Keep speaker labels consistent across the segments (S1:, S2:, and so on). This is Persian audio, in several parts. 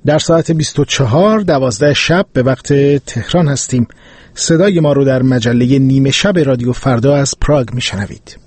S1: در ساعت 24:12 شب به وقت تهران هستیم. صدای ما رو در مجله نیمه شب رادیو فردا از پراگ میشنوید.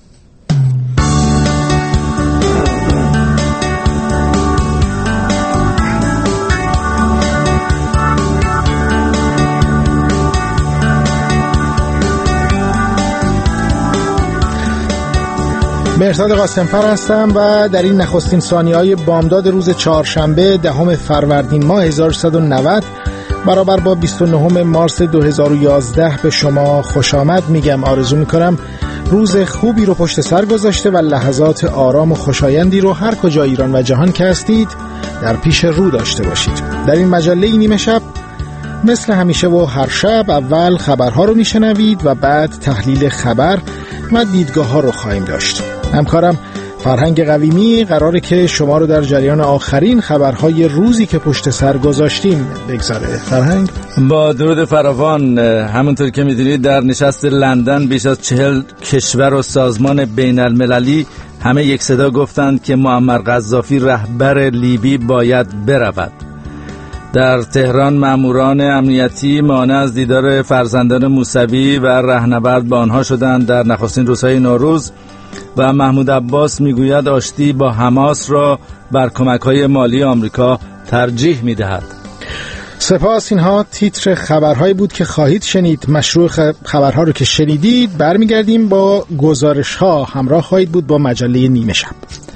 S1: مهرداد قاسمفر هستم و در این نخستین ثانیه‌های بامداد روز چهارشنبه 10 فروردین ماه 1390 برابر با 29 مارس 2011 به شما خوش آمد میگم. آرزو میکنم روز خوبی رو پشت سر گذاشته و لحظات آرام و خوشایندی رو هر کجا ایران و جهان که هستید در پیش رو داشته باشید. در این مجله نیمه شب مثل همیشه و هر شب اول خبرها رو میشنوید و بعد تحلیل خبر و دیدگاه ها رو خواهیم داشت. همکارم فرهنگ قویمی قراره که شما رو در جریان آخرین خبرهای روزی که پشت سر گذاشتیم بگذاره. فرهنگ؟
S2: با درود فراوان. همونطور که میدونید در نشست لندن بیش از 40 کشور و سازمان بین المللی همه یک صدا گفتند که معمر قذافی رهبر لیبی باید برود. در تهران ماموران امنیتی مانع از دیدار فرزندان موسوی و رهنورد با آنها شدند در نخستین روزهای نوروز و محمود عباس میگوید آشتی با حماس را بر کمک‌های مالی آمریکا ترجیح می‌دهد.
S1: سپاس. اینها تیتر خبرهایی بود که خواهید شنید. مشروع خبرها رو که شنیدید برمیگردیم با گزارش‌ها. همراه خواهید بود با مجله نیمه شب.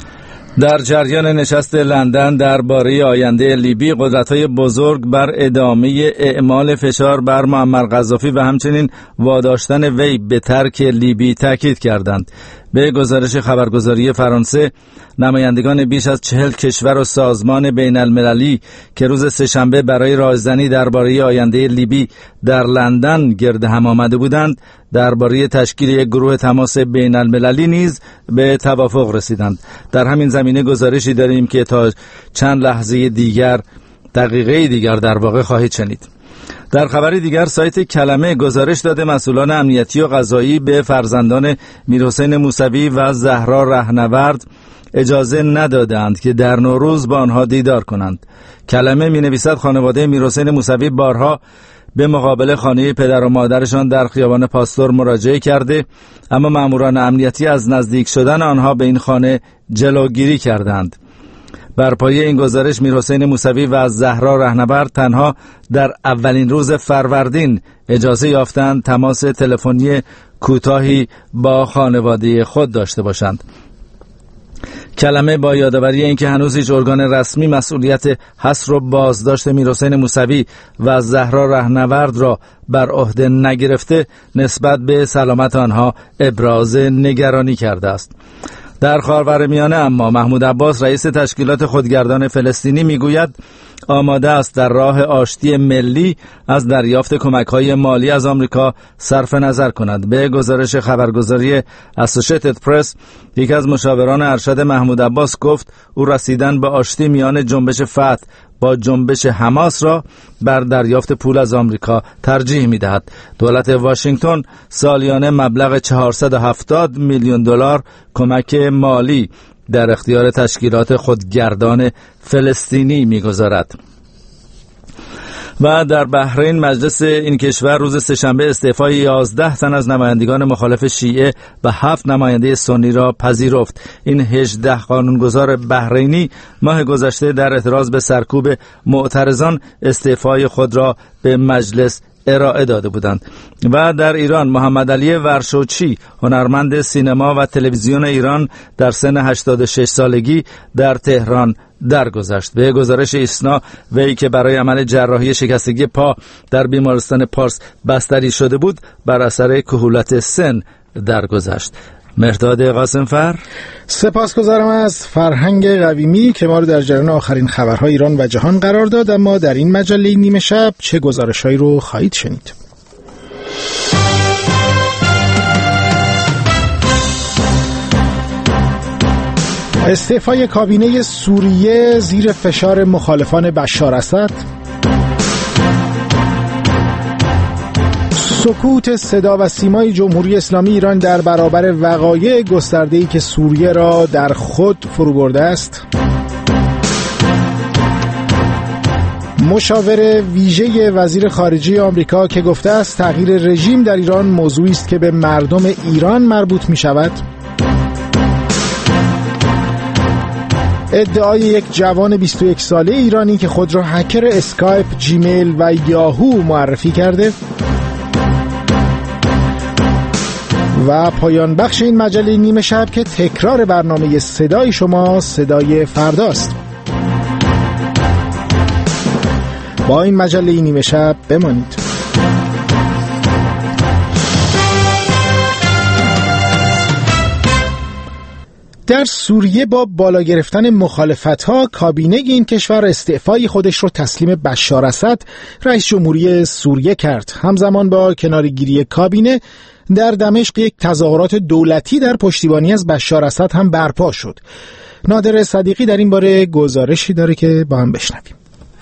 S2: در جریان نشست لندن درباره آینده لیبی قدرت‌های بزرگ بر ادامه اعمال فشار بر معمر قذافی و همچنین واداشتن وی به ترک لیبی تاکید کردند. به گزارش خبرگزاری فرانسه نمایندگان بیش از 40 کشور و سازمان بین المللی که روز سه‌شنبه برای رایزنی درباره آینده لیبی در لندن گرد هم آمده بودند درباره تشکیل یک گروه تماس بین المللی نیز به توافق رسیدند. در همین زمینه گزارشی داریم که تا چند لحظه دیگر دقیقه دیگر در واقع خواهید شنید. در خبری دیگر سایت کلمه گزارش داده مسئولان امنیتی و قضایی به فرزندان میرحسین موسوی و زهرا رهنورد اجازه ندادند که در نوروز با آنها دیدار کنند. کلمه می نویسد خانواده میرحسین موسوی بارها به مقابل خانه پدر و مادرشان در خیابان پاستور مراجعه کرده، اما ماموران امنیتی از نزدیک شدن آنها به این خانه جلوگیری کردند. بر پایه این گزارش میرحسین موسوی و زهرا رهنورد تنها در اولین روز فروردین اجازه یافتند تماس تلفنی کوتاهی با خانواده خود داشته باشند. کلمه با یادآوری اینکه هنوز هیچ ارگان رسمی مسئولیت حصر و بازداشت میرحسین موسوی و زهرا رهنورد را بر عهده نگرفته نسبت به سلامت آنها ابراز نگرانی کرده است. در خاورمیانه اما محمود عباس رئیس تشکیلات خودگردان فلسطینی میگوید آماده است در راه آشتی ملی از دریافت کمک‌های مالی از آمریکا صرف نظر کند. به گزارش خبرگزاری اسوشیتد پرس یکی از مشاوران ارشد محمود عباس گفت او رسیدن به آشتی میان جنبش فتح با جنبش حماس را بر دریافت پول از آمریکا ترجیح می‌دهد. دولت واشنگتن سالیانه مبلغ 470 میلیون دلار کمک مالی در اختیار تشکیلات خودگردان فلسطینی می‌گذارد. و در بحرین مجلس این کشور روز سه‌شنبه استعفای 11 تن از نمایندگان مخالف شیعه و 7 نماینده سنی را پذیرفت. این 18 قانونگذار بحرینی ماه گذشته در اعتراض به سرکوب معترضان استعفای خود را به مجلس ارائه داده بودند. و در ایران محمد علی ورشوچی هنرمند سینما و تلویزیون ایران در سن 86 سالگی در تهران درگذشت. به گزارش ایسنا وی که برای عمل جراحی شکستگی پا در بیمارستان پارس بستری شده بود بر اثر کهولت سن درگذشت. مهرداد قاسمفر.
S1: سپاسگزارم از فرهنگ قویمی که ما رو در جریان آخرین خبرهای ایران و جهان قرار داد. اما در این مجله نیمه شب چه گزارش‌هایی رو خواهید شنید؟ استعفای کابینه سوریه زیر فشار مخالفان بشار اسد، سکوت صدا و سیمای جمهوری اسلامی ایران در برابر وقایع گسترده‌ای که سوریه را در خود فرو برده است، مشاور ویژه وزیر خارجه آمریکا که گفته است تغییر رژیم در ایران موضوعی است که به مردم ایران مربوط می شود. ادعای یک جوان 21 ساله ایرانی که خود را هکر اسکایپ، جیمیل و یاهو معرفی کرده. و پایان بخش این مجله نیمه شب که تکرار برنامه صدای شما صدای فرداست. با این مجله نیمه شب بمانید. در سوریه با بالا گرفتن مخالفت‌ها کابینه این کشور استعفای خودش رو تسلیم بشار اسد رئیس جمهوری سوریه کرد. همزمان با کناره‌گیری کابینه در دمشق یک تظاهرات دولتی در پشتیبانی از بشار اسد هم برپا شد. نادر صدیقی در این باره گزارشی داره که با هم بشنویم.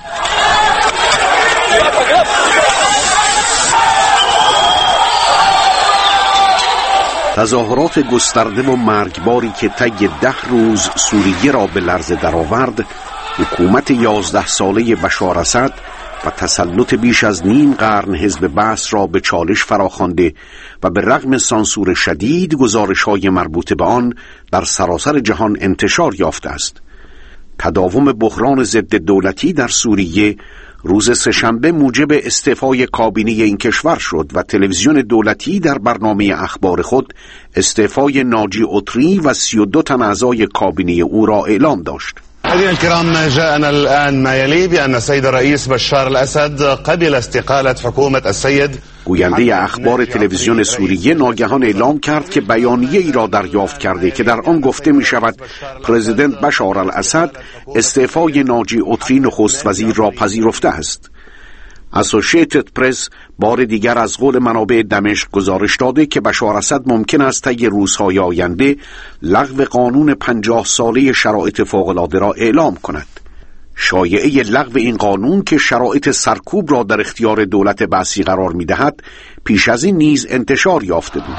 S3: تظاهرات گسترده و مرگباری که طی 10 روز سوریه را به لرزه درآورد، حکومت 11 ساله بشار اسد و تسلط بیش از نیم قرن حزب بعث را به چالش فراخوانده و به رغم سانسور شدید گزارش‌های مربوط به آن در سراسر جهان انتشار یافته است. تداوم بحران ضد دولتی در سوریه روز سه‌شنبه موجب استعفای کابینه این کشور شد و تلویزیون دولتی در برنامه اخبار خود استعفای ناجی عطری و 32 تن اعضای کابینه او را اعلام داشت.
S4: مشاهدينا الكرام، جاءنا الآن ما يلي بأن السيد الرئيس بشار الأسد قبل استقالة حكومة السيد.
S3: گوینده اخبار تلویزیون سوریه ناگهان اعلام کرد که بیانیه ای را دریافت کرده که در آن گفته می شود پرزیدنت بشار الاسد استعفای ناجی عطری نخست وزیر را پذیرفته است. اسوسییتد پرس بار دیگر از قول منابع دمشق گزارش داده که بشار اسد ممکن است طی روزهای آینده لغو قانون 50 ساله شرایط فوق‌العاده را اعلام کند. شایعه لغو این قانون که شرایط سرکوب را در اختیار دولت بعثی قرار می‌دهد پیش از این نیز انتشار یافته بود.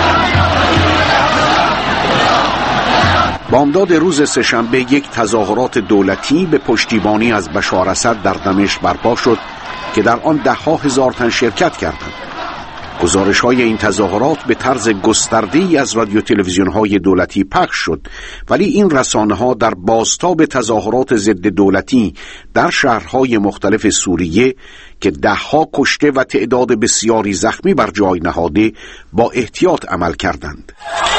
S3: بامداد روز سه‌شنبه یک تظاهرات دولتی به پشتیبانی از بشار اسد در دمشق برپا شد که در آن 10,000 تن شرکت کردند. گزارش‌های این تظاهرات به طرز گسترده‌ای از رادیو تلویزیون‌های دولتی پخش شد، ولی این رسانه‌ها در بازتاب تظاهرات ضد دولتی در شهرهای مختلف سوریه که 10 کشته و تعداد بسیاری زخمی بر جای نهاده با احتیاط عمل کردند.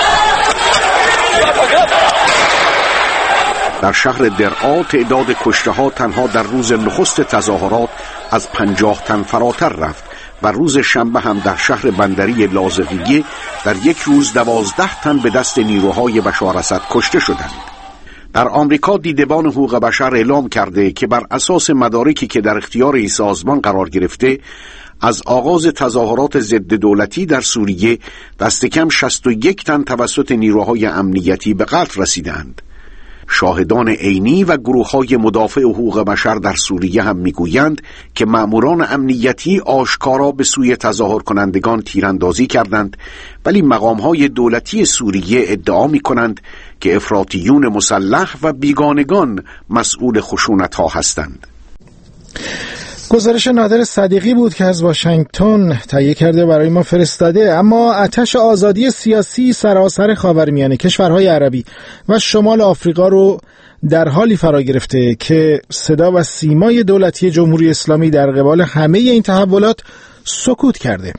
S3: در شهر درعا تعداد کشته‌ها تنها در روز نخست تظاهرات از 50 تن فراتر رفت و روز شنبه هم در شهر بندری لاذقیه در یک روز 12 تن به دست نیروهای بشار اسد کشته شدند. در آمریکا دیدبان حقوق بشر اعلام کرده که بر اساس مدارکی که در اختیار این سازمان قرار گرفته از آغاز تظاهرات ضد دولتی در سوریه دست کم 61 تن توسط نیروهای امنیتی به قتل رسیدند. شاهدان عینی و گروه‌های مدافع حقوق بشر در سوریه هم می‌گویند که مأموران امنیتی آشکارا به سوی تظاهر کنندگان تیراندازی کردند، ولی مقام‌های دولتی سوریه ادعا می‌کنند که افراطیون مسلح و بیگانگان مسئول خشونت‌ها هستند.
S1: گزارش نادر صدیقی بود که از واشنگتن تهیه کرده برای ما فرستاده. اما آتش آزادی سیاسی سراسر خاورمیانه، کشورهای عربی و شمال آفریقا رو در حالی فرا گرفته که صدا و سیمای دولتی جمهوری اسلامی در قبال همه این تحولات سکوت کرده.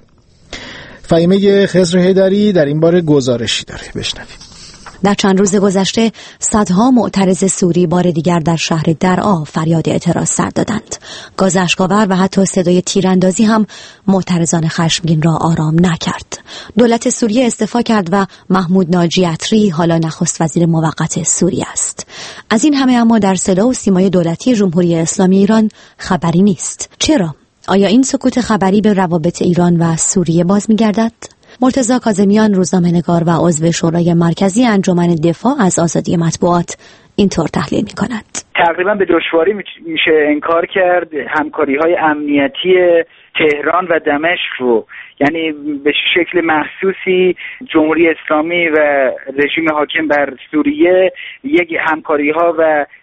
S1: فهیمه خضر حیدری در این باره گزارشی داره، بشنویم.
S5: در چند روز گذشته صدها معترض سوری بار دیگر در شهر درعا فریاد اعتراض سر دادند. گاز اشک‌آور و حتی صدای تیراندازی هم معترضان خشمگین را آرام نکرد. دولت سوریه استعفا کرد و محمود ناجی عطری حالا نخست وزیر موقت سوریه است. از این همه اما در صدا و سیمای دولتی جمهوری اسلامی ایران خبری نیست. چرا؟ آیا این سکوت خبری به روابط ایران و سوریه باز می‌گردد؟ مرتضی کاظمیان، روزنامه‌نگار و عضو شورای مرکزی انجمن دفاع از آزادی مطبوعات، اینطور تحلیل می‌کند.
S6: تقریبا به دشواری میشه انکار کرد همکاری‌های امنیتی تهران و دمشق رو، یعنی به شکل محسوسی جمهوری اسلامی و رژیم حاکم بر سوریه یک همکاری‌ها و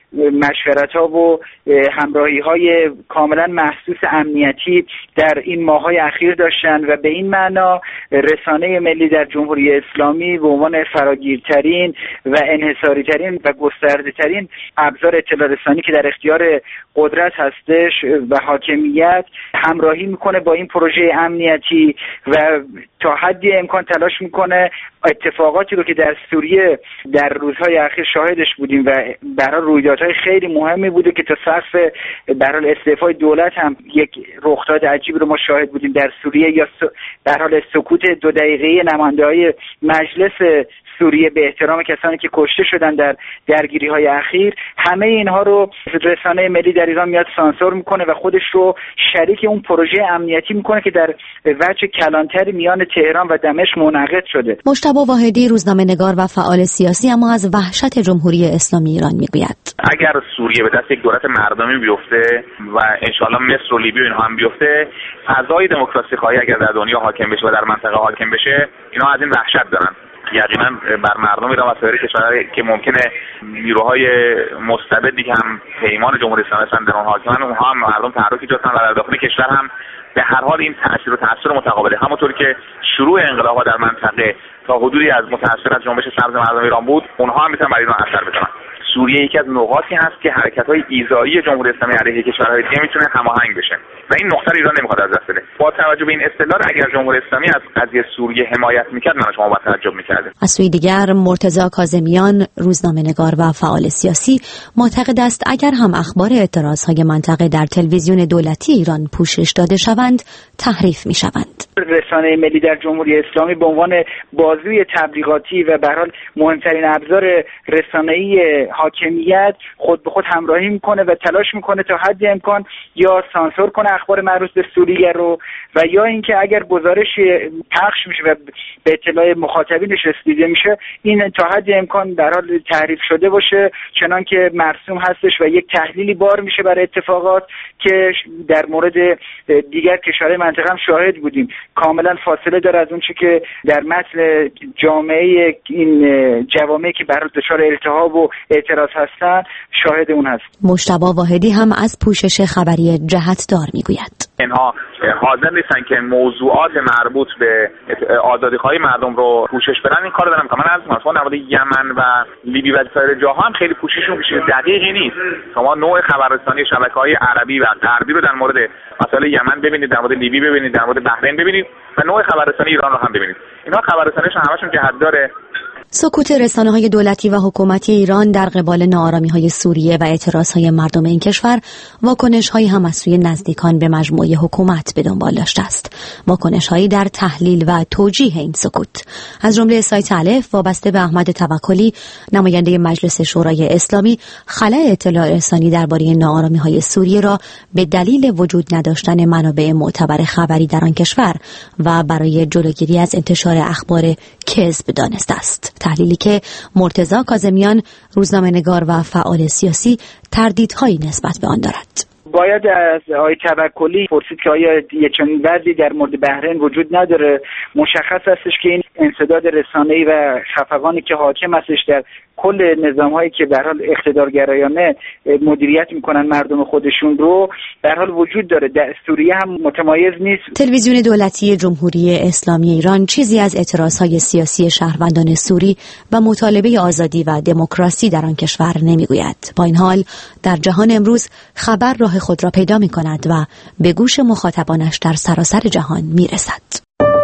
S6: مشورت‌ها و همراهی‌های کاملا محسوس امنیتی در این ماه‌های اخیر داشتن و به این معنا رسانه ملی در جمهوری اسلامی به عنوان فراگیرترین و انحصاری‌ترین و گسترده‌ترین ابزار اطلاع رسانی که در اختیار قدرت هستش و حاکمیت همراهی میکنه با این پروژه امنیتی و تا حدی امکان تلاش میکنه اتفاقاتی رو که در سوریه در روزهای اخیر شاهدش بودیم و برای رویدادهای خیلی مهمی بوده که تا سقف برای استعفای دولت هم یک رخداد عجیب رو ما شاهد بودیم در سوریه، یا برای سکوت 2 دقیقه‌ای نماینده‌های مجلس سوریه به احترام کسانی که کشته شدن در درگیری‌های اخیر. همه اینها رو رسانه ملی در ایران میاد سانسور میکنه و خودش رو شریک اون پروژه امنیتی میکنه که در وجه کلانتری میان تهران و دمشق منعقد شده.
S5: مجتبی واحدی روزنامه‌نگار و فعال سیاسی اما از وحشت جمهوری اسلامی ایران میگوید.
S7: اگر سوریه به دست یک دولت مردمی بیفته و انشالله مصر و لیبی و اینها هم بیفته، فضای دموکراسی خواهی اگر در دنیا حاکم بشه و در منطقه حاکم بشه، اینها از این وحشت دارن. یقینا بر مردم ایران و سایر کشورهای که ممکنه نیروهای مستبدی که هم پیمان جمهوری اسلامی هستند در اون حاکمن، اونها هم مردم تحرک ایجاد کنن و در داخل کشور هم به هر حال این تاثیر متقابله. همونطور که شروع انقلاب‌ها در منطقه تا حدودی از متأثر از جنبش سبز مردم ایران بود، اونها هم میتونن بر ایران اثر بزنن. سوریه یکی از نقاطی هست که حرکت‌های ایذایی جمهوری اسلامی علیه کشورهای دیگه میتونه هماهنگ بشه و این نقطه ایران نمیخواد از دست بده. با توجه به این استدلال اگر جمهوری اسلامی از قضیه سوریه حمایت میکرد، من شما با تعجب میکردم.
S5: از سوی دیگر مرتضی کاظمیان روزنامه‌نگار و فعال سیاسی معتقد است اگر هم اخبار اعتراضهای منطقه در تلویزیون دولتی ایران پوشش داده شوند، تحریف میشوند.
S6: رسانه ملی در جمهوری اسلامی به عنوان بازوی تبلیغاتی و به هر حال مهمترین ابزار رسانه‌ای حاکمیت خود به خود همراهی میکنه و تلاش میکنه تا حد امکان یا سانسور کنه اخبار مربوط به سوریه رو و یا اینکه اگر گزارش پخش میشه و به اطلاع مخاطبینش رسیده میشه، این تا حد امکان در حال تحریف شده باشه، چنان که مرسوم هستش و یک تحلیلی بار میشه برای اتفاقات که در مورد دیگر کشورهای منطقه هم شاهد بودیم. کاملا فاصله داره از اون چی که در متن جامعه این جوامعی که برای دچار التهاب و اعتراض هستن شاهد اون هست.
S5: مجتبی واحدی هم از پوشش خبری جهتدار میگوید.
S7: اینها حاضر نیستن که موضوعات مربوط به آزادی‌خواهی مردم رو پوشش بدن. این کارو دارن که من از مثلا در مورد یمن و لیبی و سایر جاها هم خیلی پوشششون دقیقی نیست. شما نوع خبررسانی شبکه‌های عربی و غربی رو در مورد مسائل یمن ببینید، در مورد لیبی ببینید، در مورد بحرین ببینید و نوع خبررسانی ایران رو هم ببینید. اینها خبررسانیشون همشون جهت‌داره.
S5: سکوت رسانه‌های دولتی و حکومتی ایران در قبال ناآرامی‌های سوریه و اعتراضهای مردم این کشور واکنش‌هایی هم از سوی نزدیکان به مجموعه حکومت به دنبال داشته است. واکنش‌هایی در تحلیل و توجیه این سکوت، از جمله سایت الف وابسته به احمد توکلی، نماینده مجلس شورای اسلامی، خلأ اطلاع رسانی درباره ناآرامی‌های سوریه را به دلیل وجود نداشتن منابع معتبر خبری در آن کشور و برای جلوگیری از انتشار اخبار کذب دانسته است. تحلیلی که مرتضی کاظمیان روزنامه‌نگار و فعال سیاسی تردیدهایی نسبت به آن دارد.
S6: باید از آقای توکلی پرسید که آیا یه چنین وضعی در مورد بحرین وجود نداره. مشخص هستش که این انسداد رسانه‌ای و خفقانی که حاکم هستش در کل نظام‌هایی که به هر حال اقتدارگرایانه مدیریت می‌کنن مردم خودشون رو در حال وجود داره. در سوریه هم متمایز نیست.
S5: تلویزیون دولتی جمهوری اسلامی ایران چیزی از اعتراض‌های سیاسی شهروندان سوری و مطالبه آزادی و دموکراسی در آن کشور نمی‌گوید. با این حال در جهان امروز خبر راه خود را پیدا می‌کند و به گوش مخاطبانش در سراسر جهان می‌رسد.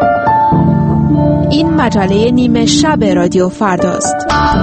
S8: این مجله نیمه شب رادیو فرداست.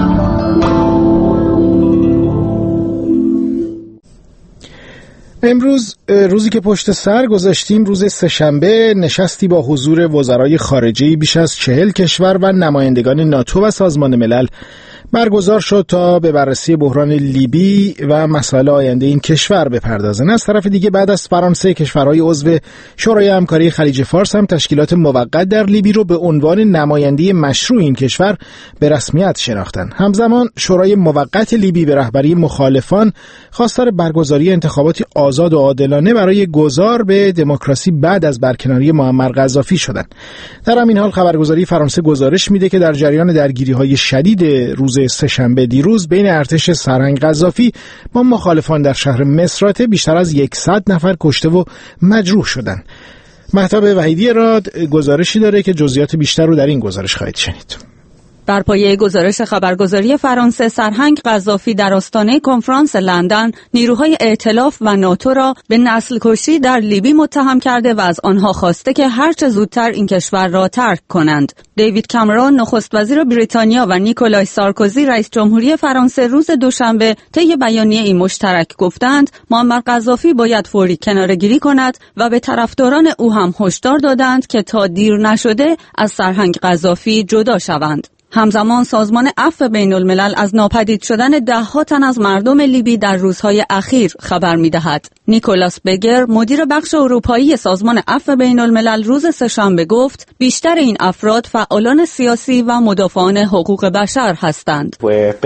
S1: امروز روزی که پشت سر گذاشتیم، روز سه‌شنبه، نشستی با حضور وزرای خارجه بیش از 40 کشور و نمایندگان ناتو و سازمان ملل برگزار شد تا به بررسی بحران لیبی و مسائل آینده این کشور بپردازند. از طرف دیگه بعد از فرانسه، کشورهای عضو شورای همکاری خلیج فارس هم تشکیلات موقت در لیبی رو به عنوان نماینده مشروع این کشور به رسمیت شناختند. همزمان شورای موقت لیبی به رهبری مخالفان خواستار برگزاری انتخاباتی آزاد و عادلانه برای گذار به دموکراسی بعد از برکناری معمر قذافی شدند. در همین حال خبرگزاری فرانسه گزارش میده که در جریان درگیری‌های شدید روز سه‌شنبه دیروز بین ارتش سرهنگ قذافی با مخالفان در شهر مصراته بیشتر از 100 نفر کشته و مجروح شدند. مهتاب وحیدی راد گزارشی داره که جزئیات بیشتر رو در این گزارش خواهید شنید.
S9: بر پایه گزارش خبرگزاری فرانسه، سرهنگ قذافی در آستانه کنفرانس لندن نیروهای ائتلاف و ناتو را به نسل‌کشی در لیبی متهم کرده و از آنها خواسته که هرچه زودتر این کشور را ترک کنند. دیوید کامرون نخست وزیر بریتانیا و نیکولای سارکوزی رئیس جمهوری فرانسه روز دوشنبه طی بیانیه‌ای مشترک گفتند معمر قذافی باید فوری کناره‌گیری کند و به طرفداران او هم هشدار دادند که تا دیر نشده از سرهنگ قذافی جدا شوند. همزمان سازمان عفو بین الملل از ناپدید شدن ده‌ها تن از مردم لیبی در روزهای اخیر خبر می‌دهد. نیکولاس بگر مدیر بخش اروپایی سازمان عفو بین الملل روز سه‌شنبه گفت بیشتر این افراد فعالان سیاسی و مدافعان حقوق بشر هستند.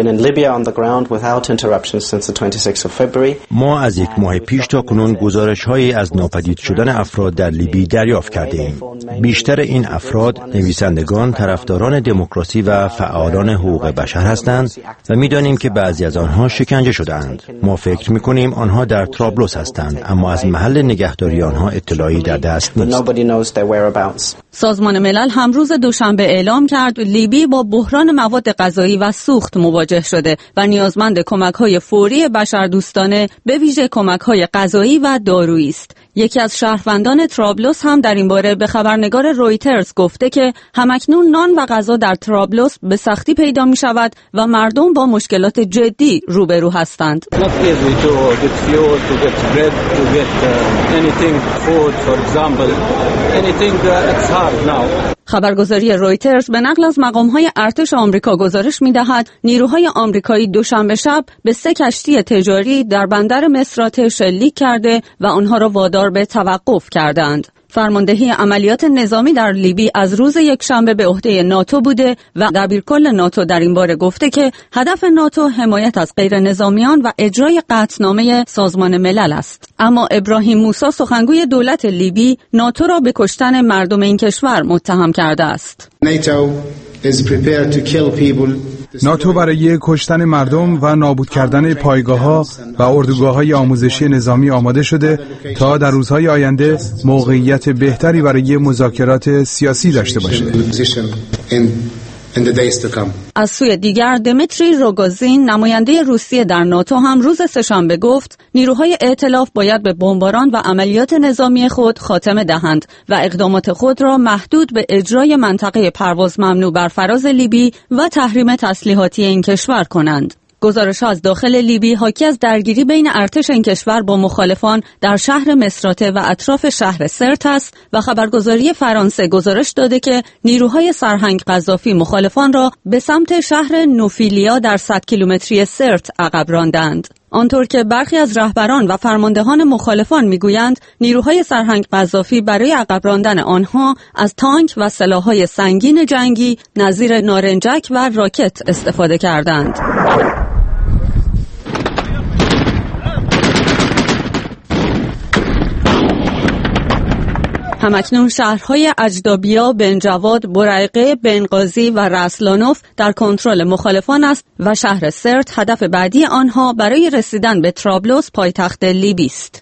S10: ما از 1 ماه پیش تا کنون گزارش‌هایی از ناپدید شدن افراد در لیبی دریافت کرده‌ایم. بیشتر این افراد نویسندگان، طرفداران دموکراسی و فعالان حقوق بشر هستند و می‌دانیم که بعضی از آنها شکنجه شده‌اند. ما فکر می‌کنیم آنها در طرابلس هستند، اما از محل نگهداری آنها اطلاعی در دست نیست.
S9: سازمان ملل هم روز دوشنبه اعلام کرد لیبی با بحران مواد غذایی و سوخت مواجه شده و نیازمند کمک‌های فوری بشردوستانه به ویژه کمک‌های غذایی و دارویی است. یکی از شهروندان طرابلس هم در این باره به خبرنگار رویترز گفته که همکنون نان و غذا در طرابلس به سختی پیدا می شود و مردم با مشکلات جدی روبرو هستند. خبرگزاری رویترز به نقل از مقام‌های ارتش آمریکا گزارش می‌دهد نیروهای آمریکایی دوشنبه شب به 3 کشتی تجاری در بندر مصراته شلیک کرده و آنها را وادار به توقف کردند. فرماندهی عملیات نظامی در لیبی از روز یکشنبه به عهده ناتو بوده و دبیرکل ناتو در این باره گفته که هدف ناتو حمایت از غیر نظامیان و اجرای قطعنامه سازمان ملل است. اما ابراهیم موسی سخنگوی دولت لیبی ناتو را به کشتن مردم این کشور متهم کرده است.
S11: ناتو برای کشتن مردم و نابود کردن پایگاه‌ها و اردوگاه‌های آموزشی نظامی آماده شده تا در روزهای آینده موقعیت بهتری برای مذاکرات سیاسی داشته باشد.
S9: از سوی دیگر دمیتری روگوزین نماینده روسیه در ناتو هم روز سه‌شنبه گفت نیروهای ائتلاف باید به بمباران و عملیات نظامی خود خاتمه دهند و اقدامات خود را محدود به اجرای منطقه پرواز ممنوع بر فراز لیبی و تحریم تسلیحاتی این کشور کنند. گزارش‌ها از داخل لیبی حاکی از درگیری بین ارتش این کشور با مخالفان در شهر مصراته و اطراف شهر سرت است و خبرگزاری فرانسه گزارش داده که نیروهای سرهنگ قذافی مخالفان را به سمت شهر نوفیلیا در 100 کیلومتری سرت عقب راندند. آنطور که برخی از رهبران و فرماندهان مخالفان میگویند نیروهای سرهنگ قذافی برای عقب راندن آنها از تانک و سلاح‌های سنگین جنگی نظیر نارنجک و راکت استفاده کردند. همکنون شهرهای اجدابیا، بنجواد، برایقه، بنغازی و رسلانوف در کنترل مخالفان است و شهر سرت هدف بعدی آنها برای رسیدن به طرابلس پایتخت لیبی است.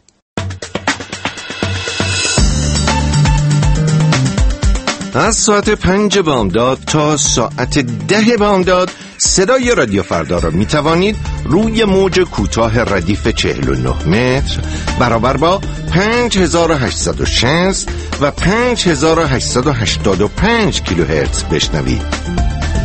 S12: از ساعت 5 بامداد تا ساعت 10 بامداد صدای رادیو فردا را می توانید روی موج کوتاه ردیف 49 متر برابر با 5860 و 5885 کیلوهرتز بشنوید.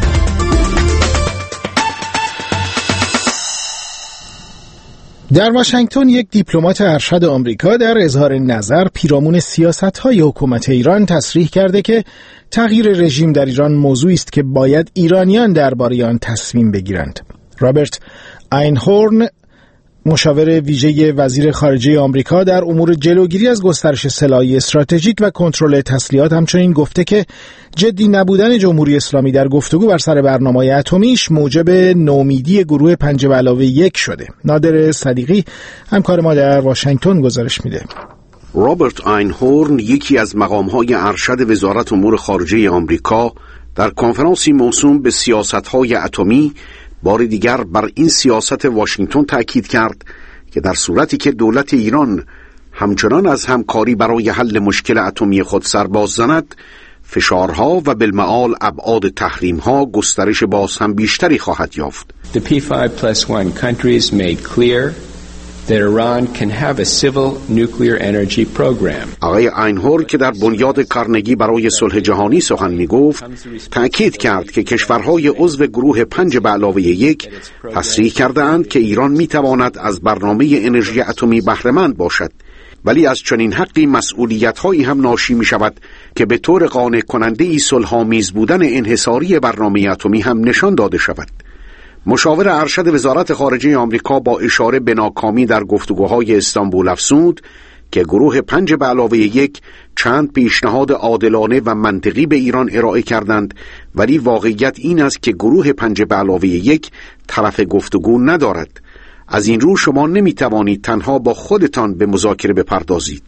S1: در واشنگتن یک دیپلمات ارشد آمریکا در اظهار نظر پیرامون سیاست‌های حکومت ایران تصریح کرده که تغییر رژیم در ایران موضوعی است که باید ایرانیان درباره آن تصمیم بگیرند. رابرت اینهورن مشاور ویژه وزیر خارجه آمریکا در امور جلوگیری از گسترش سلاحی استراتژیک و کنترل تسلیحات همچنین گفته که جدی نبودن جمهوری اسلامی در گفتگو بر سر برنامه اتمیش موجب نومیدی گروه 5+1 شده. نادر صدیقی همکار ما در واشنگتن گزارش میده.
S3: رابرت اینهورن یکی از مقام‌های ارشد وزارت امور خارجه آمریکا در کنفرانسی موسوم به سیاست‌های اتمی بار دیگر بر این سیاست واشنگتن تأکید کرد که در صورتی که دولت ایران همچنان از همکاری برای حل مشکل اتمی خود سر باز زند، فشارها و بالمعال ابعاد تحریم‌ها گسترش باز هم بیشتری خواهد یافت.
S13: The P5+1 countries made clear that Iran can have a civil nuclear energy program.
S3: آقای اینهور که در بنیاد کارنگی برای صلح جهانی سخن می‌گفت، تأکید کرد که کشورهای عضو گروه 5+1 تصریح کرده‌اند که ایران می‌تواند از برنامه انرژی اتمی بهره‌مند باشد، ولی از چنین حقی مسئولیت‌هایی هم ناشی می‌شود که به طور قانع کننده صلح‌آمیز بودن انحصاری برنامه اتمی هم نشان داده شود. مشاور ارشد وزارت خارجه آمریکا با اشاره به ناکامی در گفتگوهای استانبول افزود که گروه 5+1 چند پیشنهاد عادلانه و منطقی به ایران ارائه کردند، ولی واقعیت این است که گروه 5+1 طرف گفتگو ندارد. از این رو شما نمیتوانید تنها با خودتان به مذاکره بپردازید.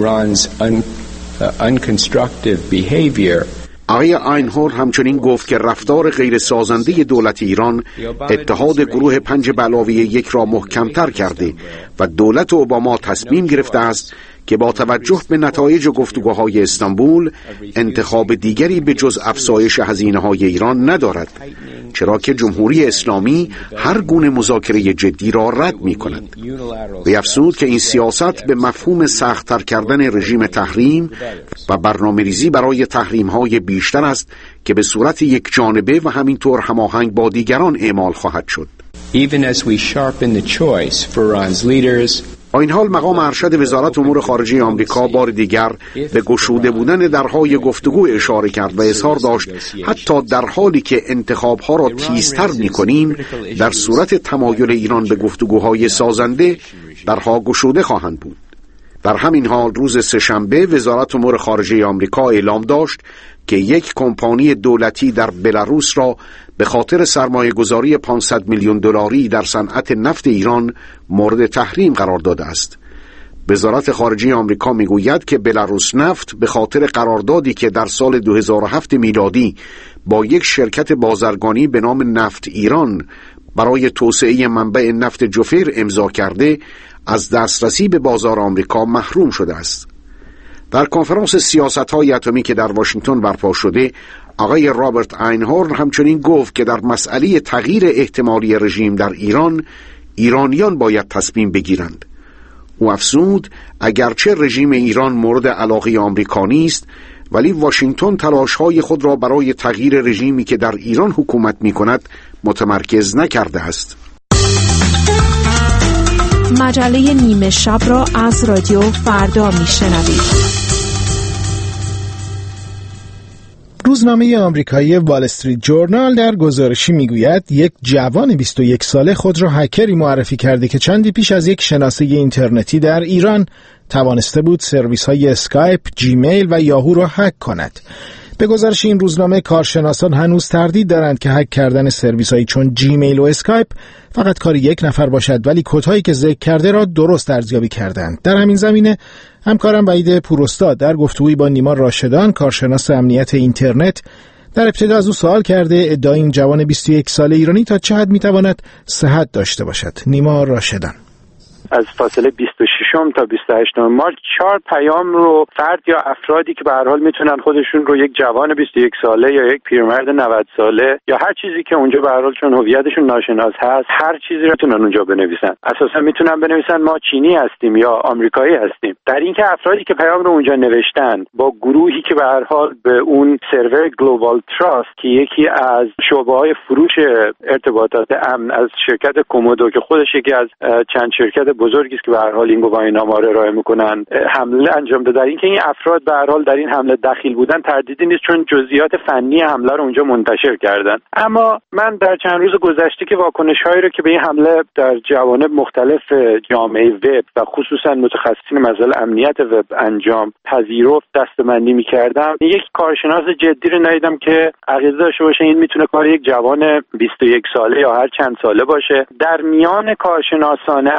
S3: آقای اینهور همچنین گفت که رفتار غیر سازنده دولت ایران اتحاد گروه 5+1 را محکمتر کرده و دولت اوباما تصمیم گرفته است که با توجه به نتایج گفتگوهای استانبول انتخاب دیگری به جز افزایش هزینه‌های ایران ندارد، چرا که جمهوری اسلامی هر گونه مذاکره جدی را رد می‌کند. وی افزود که این سیاست به مفهوم سخت‌تر کردن رژیم تحریم و برنامه‌ریزی برای تحریم‌های بیشتر است که به صورت یک جانبه و همینطور هماهنگ با دیگران اعمال خواهد شد. با این حال مقام ارشد وزارت امور خارجه آمریکا بار دیگر به گشوده بودن درهای گفتگو اشاره کرد و اظهار داشت حتی در حالی که انتخابها را تیزتر می‌کنیم، در صورت تمایل ایران به گفتگوهای سازنده درها گشوده خواهند بود. در همین حال روز سه‌شنبه وزارت امور خارجه آمریکا اعلام داشت که یک کمپانی دولتی در بلاروس را به خاطر سرمایه‌گذاری 500 میلیون دلاری در صنعت نفت ایران مورد تحریم قرار داده است. وزارت خارجه آمریکا میگوید که بلاروس نفت به خاطر قراردادی که در سال 2007 میلادی با یک شرکت بازرگانی به نام نفت ایران برای توسعه منبع نفت جوفر امضا کرده، از دسترسی به بازار آمریکا محروم شده است. در کنفرانس سیاست‌های اتمی که در واشنگتن برپا شده، آقای رابرت اینهورن همچنین گفت که در مسئله تغییر احتمالی رژیم در ایران، ایرانیان باید تصمیم بگیرند. او افزود اگرچه رژیم ایران مورد علاقه آمریکا نیست، ولی واشنگتن تلاش‌های خود را برای تغییر رژیمی که در ایران حکومت می‌کند متمرکز نکرده است.
S8: مجله نیمه شب را از رادیو فردا میشنوید.
S1: روزنامه آمریکایی وال استریت جورنال در گزارشی میگوید یک جوان 21 ساله خود را هکری معرفی کرده که چندی پیش از یک شناسه اینترنتی در ایران توانسته بود سرویس‌های اسکایپ، جیمیل و یاهو را هک کند. به گزارش این روزنامه کارشناسان هنوز تردید دارند که هک کردن سرویس‌هایی چون جیمیل و اسکایپ فقط کار یک نفر باشد، ولی کدهایی که ذکر کرده را درست ارزیابی کردند. در همین زمینه همکارم وحید پوراستاد در گفتگویی با نیما راشدان کارشناس امنیت اینترنت در ابتدا از او سوال کرده ادعای این جوان 21 ساله ایرانی تا چه حد میتواند صحت داشته باشد. نیما راشدان:
S14: از فاصله 26 تا 28 مارس 4 پیام رو فرد یا افرادی که به هر حال میتونن خودشون رو یک جوان 21 ساله یا یک پیرمرد 90 ساله یا هر چیزی که اونجا به هر حال چون هویتشون ناشناس هست هر چیزی رو میتونن اونجا بنویسن. اساسا میتونن بنویسن ما چینی هستیم یا آمریکایی هستیم. در این که افرادی که پیام رو اونجا نوشتن با گروهی که به هر حال به اون سرور گلوبال تراست که یکی از شعبه‌های فروش ارتباطات امن از شرکت کومودو که خودش یکی از چند شرکت بزرگی است که به هر حال این گواهینامه رو ارائه میکنن حمله انجام داده. در اینکه این افراد به هر حال در این حمله دخیل بودن تردیدی نیست چون جزئیات فنی حمله رو اونجا منتشر کردن. اما من در چند روز گذشته که واکنش‌هایی رو که به این حمله در جوانب مختلف جامعه وب و خصوصا متخصصین مسائل امنیت وب انجام پذیرفت دسته‌بندی می‌کردم، یک کارشناس جدی رو ندیدم که عقیده داشته باشه این میتونه کار یک جوان 21 ساله یا هر چند ساله باشه. در میان کارشناسان امنیت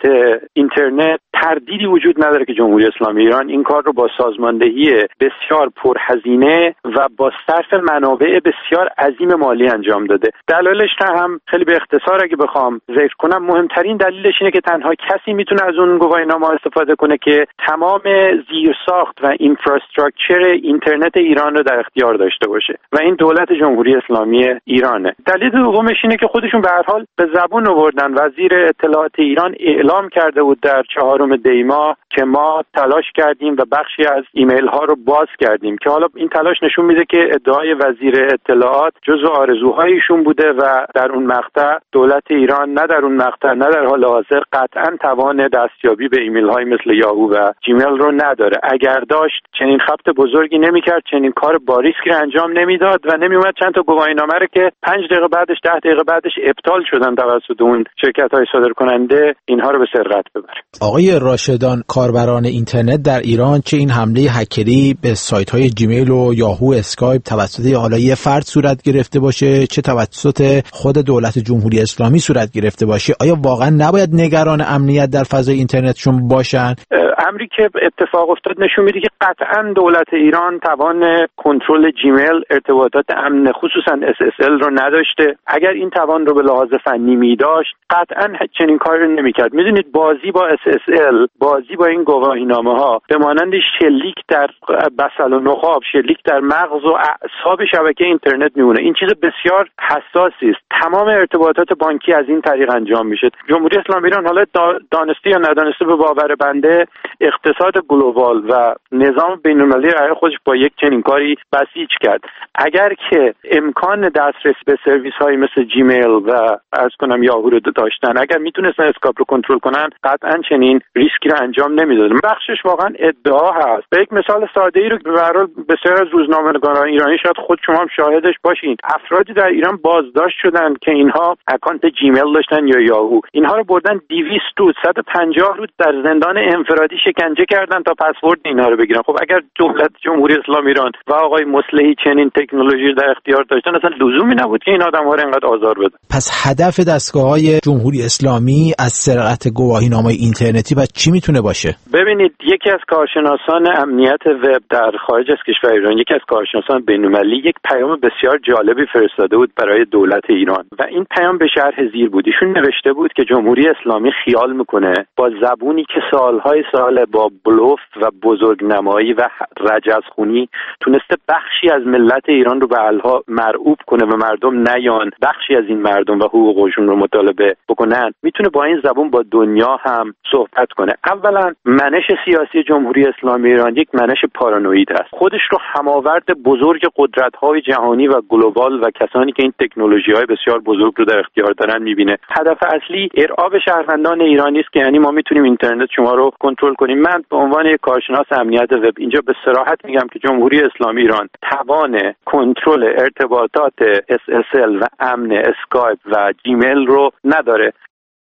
S14: اینترنت تردیدی وجود نداره که جمهوری اسلامی ایران این کار رو با سازماندهی بسیار پرهزینه و با صرف منابع بسیار عظیم مالی انجام داده. دلایلش هم خیلی به اختصار اگه بخوام ذکر کنم، مهمترین دلیلش اینه که تنها کسی میتونه از اون گواهینامه استفاده کنه که تمام زیرساخت و اینفراستراکچر اینترنت ایران رو در اختیار داشته باشه و این دولت جمهوری اسلامی ایرانه. دلیل دومش اینه که خودشون به هر حال به زبون آوردن. وزیر اطلاعات ایران اعلام کرده بود در 4 دی ماه که ما تلاش کردیم و بخشی از ایمیل ها رو باز کردیم، که حالا این تلاش نشون میده که ادعای وزیر اطلاعات جزو آرزوهایشون بوده و در اون مقطع دولت ایران نه در اون مقطع نه در حال حاضر قطعا توان دستیابی به ایمیل های مثل یاهو و جیمیل رو نداره. اگر داشت چنین خبت بزرگی نمیکرد، چنین کار باریسکی رو انجام نمیداد و نمیومد چند تا گواهینامه رو که 5 دقیقه بعدش 10 دقیقه بعدش ابطال شدن توسط اون شرکت‌های صادرکننده اینها رو به سرقت ببره.
S1: آقای راشدان، کاربران اینترنت در ایران چه این حمله هکری به سایت‌های جیمیل و یاهو، اسکایپ توسط حالا یه فرد صورت گرفته باشه، چه توسط خود دولت جمهوری اسلامی صورت گرفته باشه، آیا واقعا نباید نگران امنیت در فضای اینترنتشون باشن؟
S14: امری که اتفاق افتاد نشون میده که قطعا دولت ایران توان کنترل جیمیل، ارتباطات امن خصوصا SSL رو نداشته. اگر این توان رو به لحاظ فنی می‌داشت قطعا چنین کاری رو نمی‌کرد. میدونید بازی با SSL، بازی با این گواهینامه‌ها به مانند شلیک در بصل و نخاب، شلیک در مغز و اعصاب شبکه اینترنت میمونه. این چیز بسیار حساسی است. تمام ارتباطات بانکی از این طریق انجام میشه. جمهوری اسلامی ایران حالا دانسته یا ندانسته به باور بنده اقتصاد گلوبال و نظام بین‌المللی را خودش با یک چنین کاری بسیج کرد. اگر که امکان دسترسی به سرویس‌های مثل جیمیل و از کنم یاهو رو داشتن، اگر میتونستن اسکایپ رو کنترل کنن، قطعا چنین ریسکی رو انجام نمیدادن. بخشش واقعا ادعا هست. به یک مثال ساده‌ای رو به هر حال بسیار از روزنامه‌نگاران ایرانی شاید خود شما هم شاهدش باشین، افرادی در ایران بازداشت شدن که اینها اکانت جیمیل داشتن یا یاهو. اینها رو بردن 200 روز 150 روز در زندان انفرادی شکنجه کردن تا پسورد اینها رو بگیرن. خب اگر دولت جمهوری اسلامی ایران و آقای مصلحی چنین تکنولوژی در اختیار داشتن، اصلا لزومی نبود که این آدم‌ها رو اینقدر آزار بدن.
S1: پس هدف دستگاه‌های جمهوری اسلامی از سرقت گواهینامه اینترنتی و چی میتونه باشه؟
S14: ببینید، یکی از کارشناسان امنیت وب در خارج از کشور ایران، یکی از کارشناسان بین‌المللی، یک پیام بسیار جالبی فرستاده بود برای دولت ایران و این پیام به شرح زیر بود. ایشون نوشته بود که جمهوری اسلامی خیال میکنه با زبونی که سالهای سال با بلوف و بزرگنمایی و رجزخونی تونسته بخشی از ملت ایران رو به الها مرعوب کنه و مردم نیان بخشی از این مردم و حقوقشون رو مطالبه بکنن، میتونه با این زبون با دنیا هم صحبت کنه. اولا منش سیاسی جمهوری اسلامی ایران یک منش پارانوید است. خودش رو هماورد بزرگ قدرت‌های جهانی و گلوبال و کسانی که این تکنولوژی‌های بسیار بزرگ رو در اختیار دارن میبینه. هدف اصلی ارعاب شهروندان ایرانی است که یعنی ما میتونیم اینترنت شما رو کنترل کنیم. من به عنوان یک کارشناس امنیت وب اینجا به صراحت میگم که جمهوری اسلامی ایران توان کنترل ارتباطات SSL و امن اسکایپ و جیمیل رو نداره.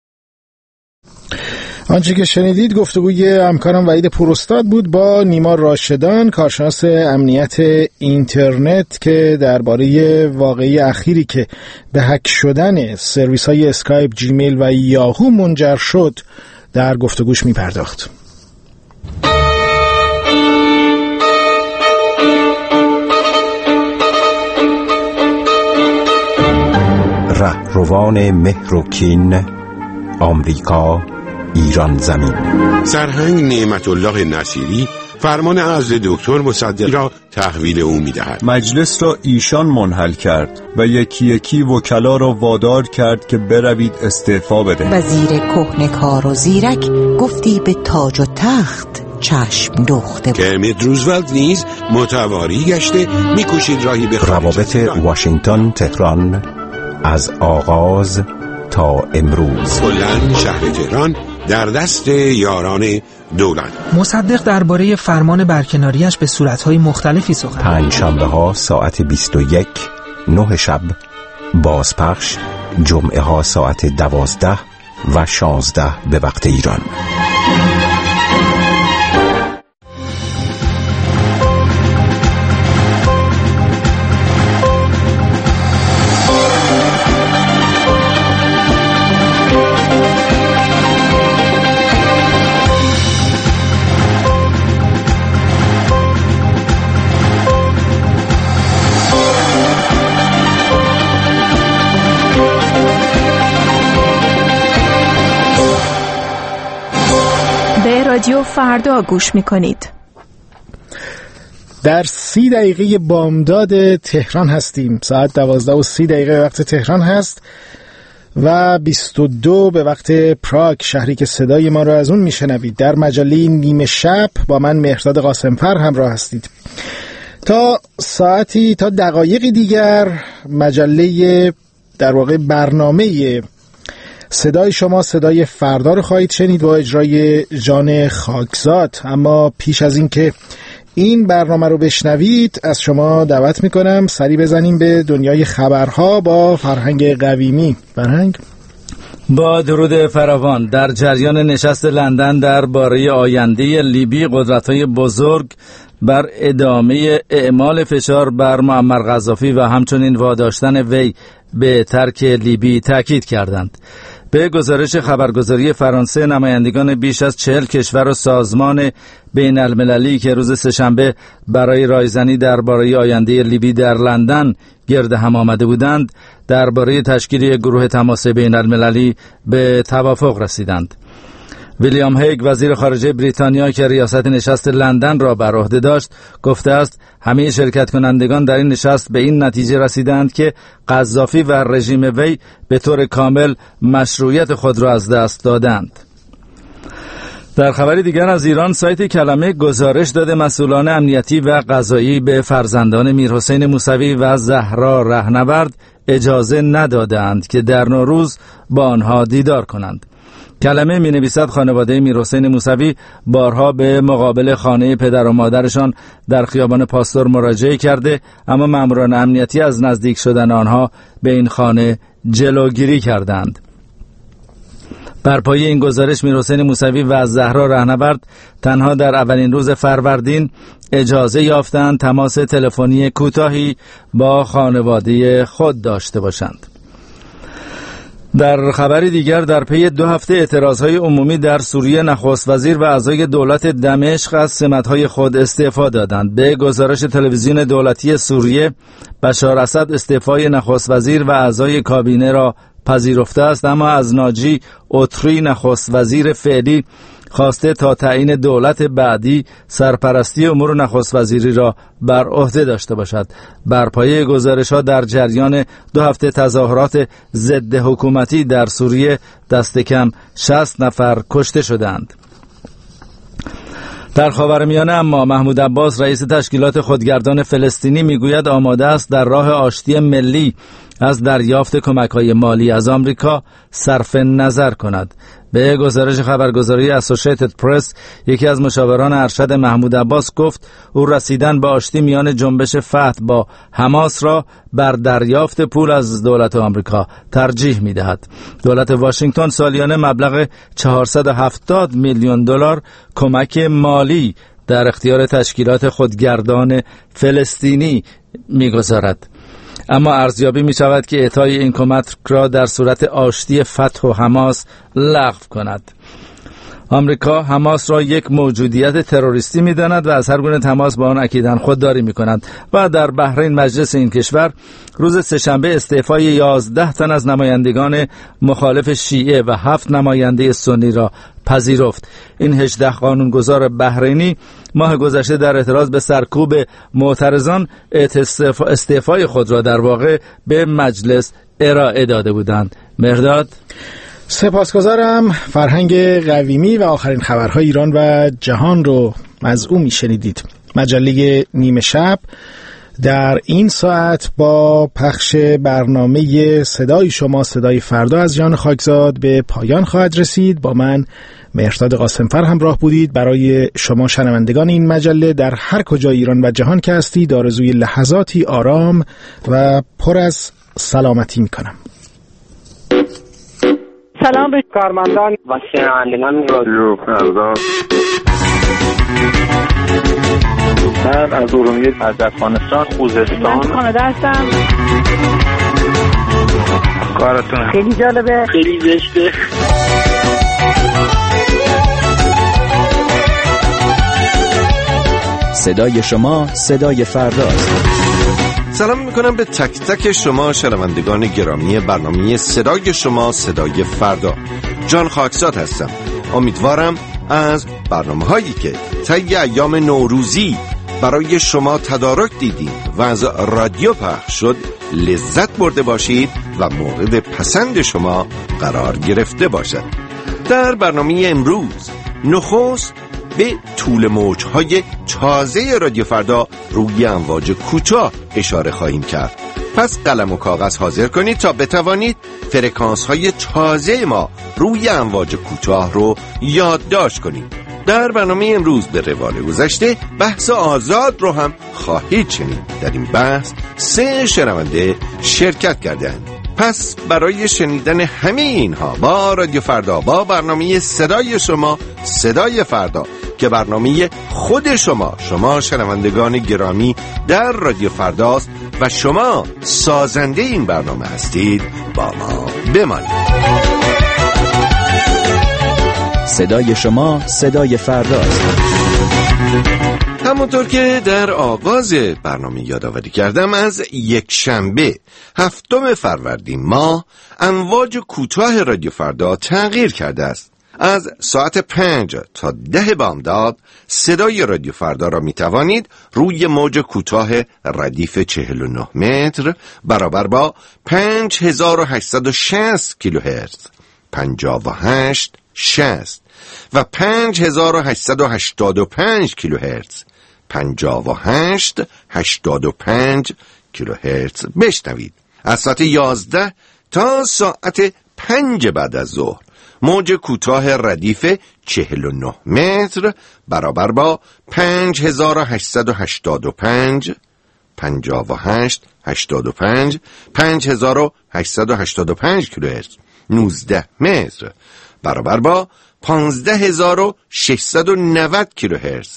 S1: آنچه که شنیدید گفتگوی همکارم وحید پوراستاد بود با نیما راشدان، کارشناس امنیت اینترنت، که درباره واقعه اخیری که به هک شدن سرویس‌های اسکایپ، جیمیل و یاهو منجر شد در گفتگوش می‌پرداخت.
S10: رهروان مهر و کین، آمریکا، ایران زمین.
S3: سرهنگ نعمت الله نصیری فرمان عزل دکتر مصدق را تحویل او می‌دهد.
S15: مجلس را ایشان منحل کرد و یکی یکی وکلا را وادار کرد که بروید استعفا بده.
S16: وزیر کهنکار و زیرک گفتی به تاج و تخت چشم دوخته بود.
S3: کرمیت روزولت نیز متواری گشته می‌کوشید راهی به
S10: روابط واشنگتن تهران از آغاز تا امروز.
S3: کلاً شهر تهران در دست یاران دولت.
S17: مصدق درباره فرمان برکناریش به صورت‌های مختلفی سخن.
S10: پنجشنبه‌ها ساعت 21 9 شب، بازپخش جمعه‌ها ساعت 12 و 16 به وقت ایران.
S8: فردا گوش میکنید.
S1: در 30 دقیقه بامداد تهران هستیم. ساعت 12:30 وقت تهران هست و 22 به وقت پراگ، شهری که صدای ما رو از اون میشنوید. در مجله نیمه شب با من مهرداد قاسمفر همراه هستید. تا ساعتی، تا دقایقی دیگر مجله، در واقع برنامه صدای شما صدای فردا رو خواهید شنید با اجرای جان خاکزاد. اما پیش از این که این برنامه رو بشنوید از شما دعوت میکنم سری بزنیم به دنیای خبرها با فرهنگ قویمی. فرهنگ؟
S2: با درود فراوان. در جریان نشست لندن درباره آینده لیبی، قدرت‌های بزرگ بر ادامه اعمال فشار بر معمر قذافی و همچنین واداشتن وی به ترک لیبی تاکید کردند. به گزارش خبرگزاری فرانسه، نمایندگان بیش از 40 کشور و سازمان بین المللی که روز سه‌شنبه برای رایزنی درباره آینده لیبی در لندن گرد هم آمده بودند، درباره تشکیل یک گروه تماس بین المللی به توافق رسیدند. ویلیام هیگ، وزیر خارجه بریتانیا که ریاست نشست لندن را بر عهده داشت، گفته است همه شرکت کنندگان در این نشست به این نتیجه رسیدند که قذافی و رژیم وی به طور کامل مشروعیت خود را از دست دادند. در خبری دیگر از ایران، سایت کلمه گزارش داده مسئولان امنیتی و قضایی به فرزندان میرحسین موسوی و زهرا رهنورد اجازه ندادند که در نوروز با آنها دیدار کنند. کلمه می نویسد خانواده میرحسین موسوی بارها به مقابل خانه پدر و مادرشان در خیابان پاستور مراجعه کرده، اما ماموران امنیتی از نزدیک شدن آنها به این خانه جلوگیری کردند. بر پایه این گزارش میرحسین موسوی و زهرا رهنورد تنها در اولین روز فروردین اجازه یافتند تماس تلفنی کوتاهی با خانواده خود داشته باشند. در خبری دیگر، در پی 2 هفته اعتراضهای عمومی در سوریه، نخست وزیر و اعضای دولت دمشق از سمت‌های خود استعفا دادند. به گزارش تلویزیون دولتی سوریه، بشار اسد استعفای نخست وزیر و اعضای کابینه را پذیرفته است، اما از ناجی اتری، نخست وزیر فعلی، خواسته تا تعیین دولت بعدی سرپرستی امور نخست وزیری را بر عهده داشته باشد. بر پایه گزارش‌ها در جریان 2 هفته تظاهرات ضد حکومتی در سوریه دست کم 60 نفر کشته شدند. در خاورمیانه اما محمود عباس، رئیس تشکیلات خودگردان فلسطینی، میگوید آماده است در راه آشتی ملی از دریافت کمک‌های مالی از آمریکا صرف نظر کند. به گزارش خبرگزاری اسوسییتد پرس، یکی از مشاوران ارشد محمود عباس گفت او رسیدن به آشتی میان جنبش فتح با حماس را بر دریافت پول از دولت آمریکا ترجیح می‌دهد. دولت واشنگتن سالیانه مبلغ 470 میلیون دلار کمک مالی در اختیار تشکیلات خودگردان فلسطینی می‌گذارد. اما ارزیابی می شود که اعطای این کمک را در صورت آشتی فتح و حماس لغو کند. آمریکا حماس را یک موجودیت تروریستی می داند و از هر گونه تماس با آن اکیداً خودداری می کند. و در بحرین، مجلس این کشور روز سه‌شنبه استعفای 11 تن از نمایندگان مخالف شیعه و 7 نماینده سنی را پذیرفت. این 18 قانونگذار بحرینی ماه گذشته در اعتراض به سرکوب معترضان استعفای خود را در واقع به مجلس ارائه داده بودند. مهرداد؟
S1: سپاسگزارم. فرهنگ قویمی و آخرین خبرهای ایران و جهان رو از او میشنیدید. مجله نیمه شب در این ساعت با پخش برنامه صدای شما صدای فردا از جان خاکزاد به پایان خواهد رسید. با من مهرداد قاسمفر همراه بودید. برای شما شنوندگان این مجله در هر کجای ایران و جهان که هستید آرزوی لحظاتی آرام و پر از سلامتی میکنم.
S18: سلام به کارمندان و شنوندگان رادیو فردا.
S19: من از ارومیه، از افغانستان، خوزستان.
S18: من کانادا هستم.
S19: کارتون
S18: خیلی جالبه،
S19: خیلی زشته.
S20: صدای شما صدای فرداست.
S12: سلام میکنم به تک تک شما شنوندگان گرامی برنامه صدای شما صدای فردا. جان خاکزاد هستم. امیدوارم از برنامه‌هایی که طی ایام نوروزی برای شما تدارک دیدیم و از رادیو پخش شد لذت برده باشید و مورد پسند شما قرار گرفته باشد. در برنامه امروز نخست به طول موج‌های تازه رادیو فردا روی امواج کوتاه اشاره خواهیم کرد. پس قلم و کاغذ حاضر کنید تا بتوانید فرکانس‌های تازه ما روی امواج کوتاه رو یادداشت کنید. در برنامه امروز به روال گذشته بحث آزاد رو هم خواهید شنید. در این بحث 3 شنونده شرکت کردند. پس برای شنیدن همه اینها با رادیو فردا، با برنامه صدای شما صدای فردا که برنامه خود شما شنوندگان گرامی در رادیو فرداست و شما سازنده این برنامه هستید، با ما بمانید.
S20: صدای شما صدای فرداست.
S12: همونطور که در آغاز برنامه یادآوری کردم، از یک شنبه 7 فروردین ماه امواج کوتاه رادیو فردا تغییر کرده است. از ساعت 5 تا 10 بامداد صدای رادیو فردا را می توانید روی موج کوتاه ردیف 49 متر برابر با 5860 کیلوهرتز 5860 و 5885 کیلوهرتز 5885 کیلوهرتز بشنوید. از ساعت 11 تا ساعت 5 بعد از ظهر موج کوتاه ردیف 49 متر برابر با 5885 5885 5885 کیلوهرتز 19 متر برابر با 15690 کیلوهرتز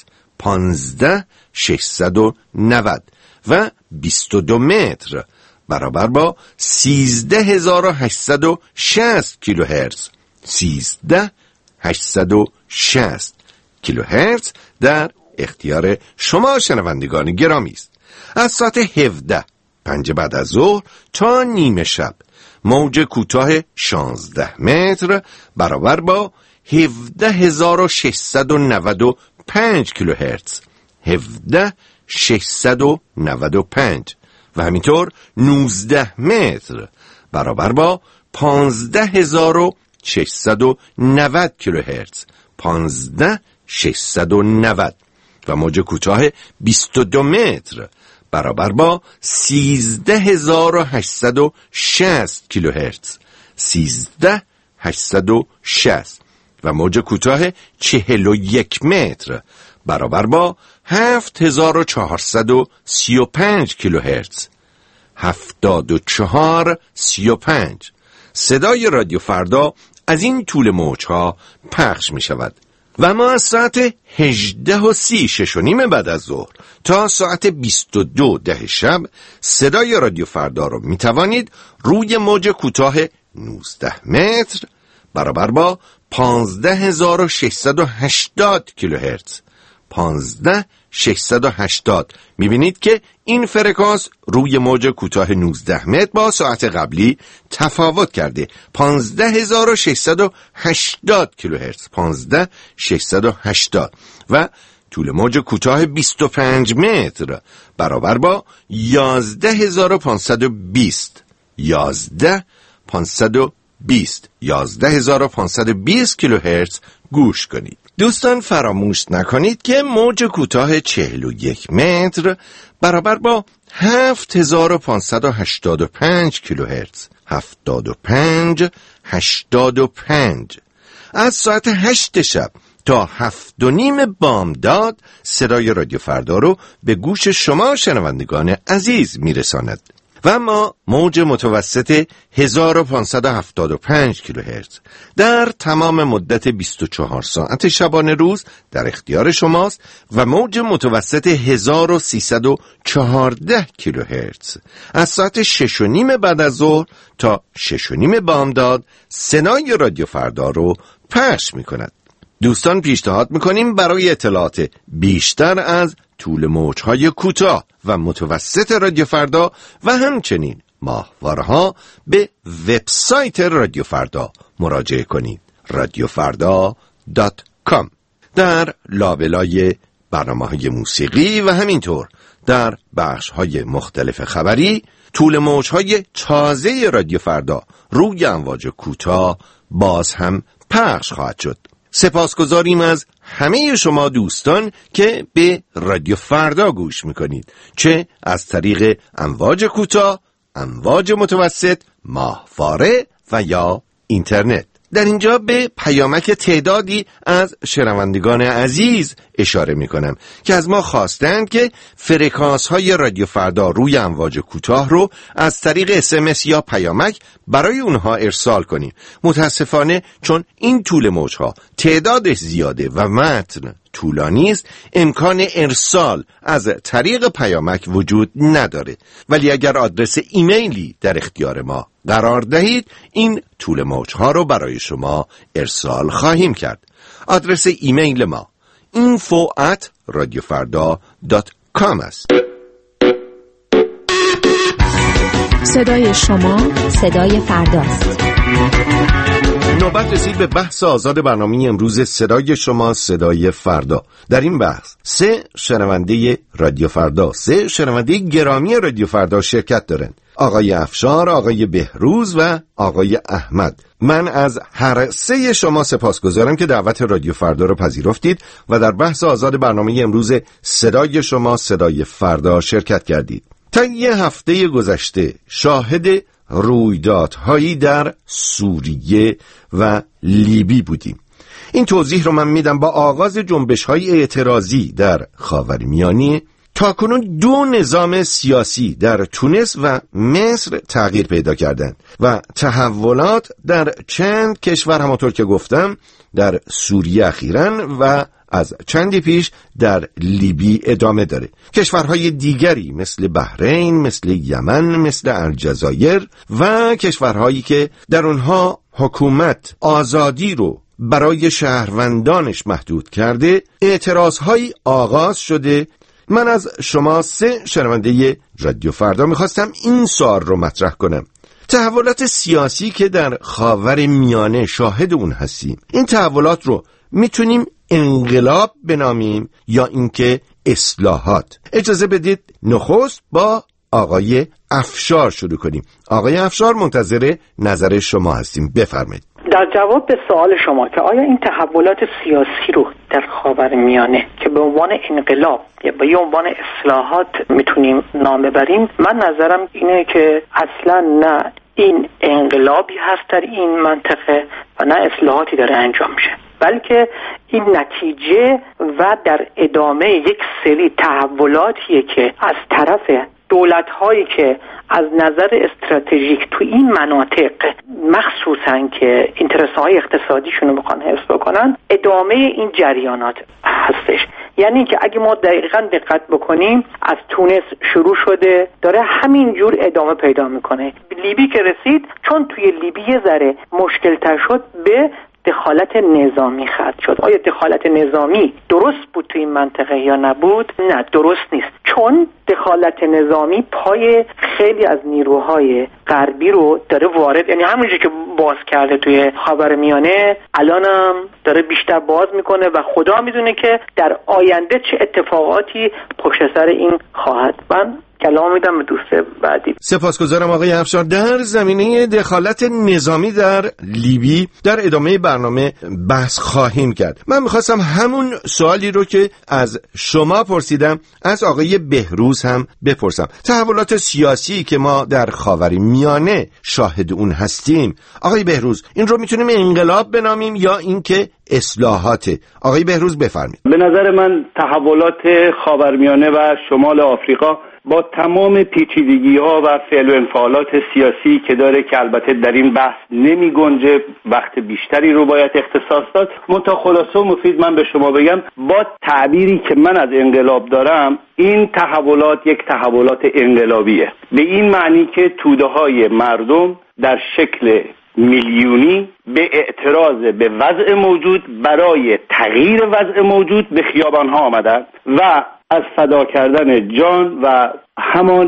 S12: 15690 و 22 متر برابر با 13860 کیلوهرتز 13860 کیلوهرتز در اختیار شما شنوندگان گرامی است. از ساعت 17 5 بعد از ظهر تا نیمه شب موج کوتاه 16 متر برابر با 17695 کیلوهرتز 17695 و همینطور 19 متر برابر با 15690 کیلوهرتز 15690 و موج کوتاه 22 متر برابر با 13860 کیلوهرتز 13860 و موج کوتاه 41 متر برابر با 7435 کیلوهرتز 7435. صدای رادیو فردا از این طول موجها پخش می شود و ما از ساعت 18:30 6:30 بعد از ظهر تا ساعت 22:10 شب صدای رادیو فردا رو می توانید روی موج کوتاه 19 متر برابر با 15680 کیلوهرتز 15680. میبینید که این فرکانس روی موج کوتاه 19 متر با ساعت قبلی تفاوت کرده. 15680 کیلوهرتز 15680 و طول موج کوتاه 25 متر برابر با 11520 11520 کیلوهرتز گوش کنید. دوستان فراموش نکنید که موج کوتاه 41 متر برابر با 7585 کیلوهرتز 85 از ساعت 8 شب تا 7:30 بامداد صدای رادیو فردا رو به گوش شما شنوندگان عزیز میرساند و ما موج متوسط 1575 کیلوهرتز در تمام مدت 24 ساعت شبانه روز در اختیار شماست و موج متوسط 1314 کیلوهرتز از ساعت 6:30 بعد از ظهر تا 6:30 بامداد صدای رادیو فردا رو پخش می کند. دوستان پیشنهاد میکنیم برای اطلاعات بیشتر از طول موجهای کوتاه و متوسط رادیو فردا و همچنین ماهواره‌ها به وبسایت رادیو فردا مراجعه کنید. radiofarda.com در لابلای برنامه‌های موسیقی و همینطور در بخش‌های مختلف خبری طول موج‌های تازه رادیو فردا روی امواج کوتاه باز هم پخش خواهد شد. سپاسگزاریم از همه شما دوستان که به رادیو فردا گوش میکنید، چه از طریق امواج کوتاه، امواج متوسط، ماهواره و یا اینترنت. در اینجا به پیامک تعدادی از شنوندگان عزیز اشاره میکنم که از ما خواستند که فرکانس های رادیو فردا روی امواج کوتاه رو از طریق SMS یا پیامک برای اونها ارسال کنیم. متاسفانه چون این طول موجها تعدادش زیاده و متن طولانی است، امکان ارسال از طریق پیامک وجود نداره، ولی اگر آدرس ایمیلی در اختیار ما قرار دهید این طول موجها رو برای شما ارسال خواهیم کرد. آدرس ایمیل ما info@radiofarda.com است.
S8: صدای شما صدای فرداست.
S12: نوبت رسید به بحث آزاد برنامه امروز صدای شما صدای فردا. در این بحث 3 شنونده رادیو فردا، 3 شنونده گرامی رادیو فردا شرکت دارند: آقای افشار، آقای بهروز و آقای احمد. من از هر 3 شما سپاسگزارم که دعوت رادیو فردا رو پذیرفتید و در بحث آزاد برنامه امروز صدای شما صدای فردا شرکت کردید. تا یه هفته گذشته شاهد رویدادهایی در سوریه و لیبی بودیم. این توضیح رو من میدم. با آغاز جنبش‌های اعتراضی در خاورمیانه تاکنون 2 نظام سیاسی در تونس و مصر تغییر پیدا کردند و تحولات در چند کشور همونطور که گفتم در سوریه اخیراً و از چندی پیش در لیبی ادامه داره. کشورهای دیگری مثل بحرین، مثل یمن، مثل الجزایر و کشورهایی که در اونها حکومت آزادی رو برای شهروندانش محدود کرده، اعتراضهایی آغاز شده. من از شما 3 شنونده رادیو فردا میخواستم این سوال رو مطرح کنم: تحولات سیاسی که در خاورمیانه شاهد اون هستیم، این تحولات رو میتونیم انقلاب بنامیم یا اینکه اصلاحات؟ اجازه بدید نخست با آقای افشار شروع کنیم. آقای افشار، منتظر نظر شما هستیم، بفرمایید.
S21: در جواب به سوال شما که آیا این تحولات سیاسی رو در خاورمیانه که به عنوان انقلاب یا به عنوان اصلاحات میتونیم نام ببریم، من نظرم اینه که اصلا نه این انقلابی هست در این منطقه و نه اصلاحاتی داره انجام میشه، بلکه این نتیجه و در ادامه یک سری تحولاتیه که از طرف دولت‌هایی که از نظر استراتژیک تو این مناطق مخصوصاً که اینترس‌های اقتصادیشون رو بخوان حفظ بکنن، ادامه این جریانات هستش. یعنی که اگه ما دقیقاً دقت بکنیم از تونس شروع شده داره همین جور ادامه پیدا میکنه. لیبی که رسید، چون توی لیبی یه ذره مشکل تر شد، به دخالت نظامی ختم شد. آیا دخالت نظامی درست بود تو این منطقه یا نبود؟ نه، درست نیست، چون دخالت نظامی پای خیلی از نیروهای غربی رو داره وارد، یعنی همونجوری که باز کرده توی خاورمیانه الانم داره بیشتر باز میکنه و خدا میدونه که در آینده چه اتفاقاتی پشت سر این خواهد. من کلام میدم به دوست بعدی.
S12: سپاسگزارم آقای افشار. در زمینه دخالت نظامی در لیبی در ادامه برنامه بحث خواهیم کرد. من میخواستم همون سوالی رو که از شما پرسیدم از آقای بهروز هم بپرسم. تحولات سیاسی که ما در خاورمیانه شاهد اون هستیم، آقای بهروز، این رو میتونیم انقلاب بنامیم یا اینکه اصلاحاته؟ آقای بهروز بفرمایید.
S19: به نظر من تحولات خاورمیانه و شمال آفریقا با تمام پیچیدگی‌ها و فعل و انفعالات سیاسی که داره که البته در این بحث نمی گنجه، وقت بیشتری رو باید اختصاص داد، منتها خلاصه و مفید من به شما بگم با تعبیری که من از انقلاب دارم، این تحولات یک تحولات انقلابیه، به این معنی که توده‌های مردم در شکل میلیونی به اعتراض به وضع موجود برای تغییر وضع موجود به خیابان‌ها آمدند و از فدا کردن جان و همان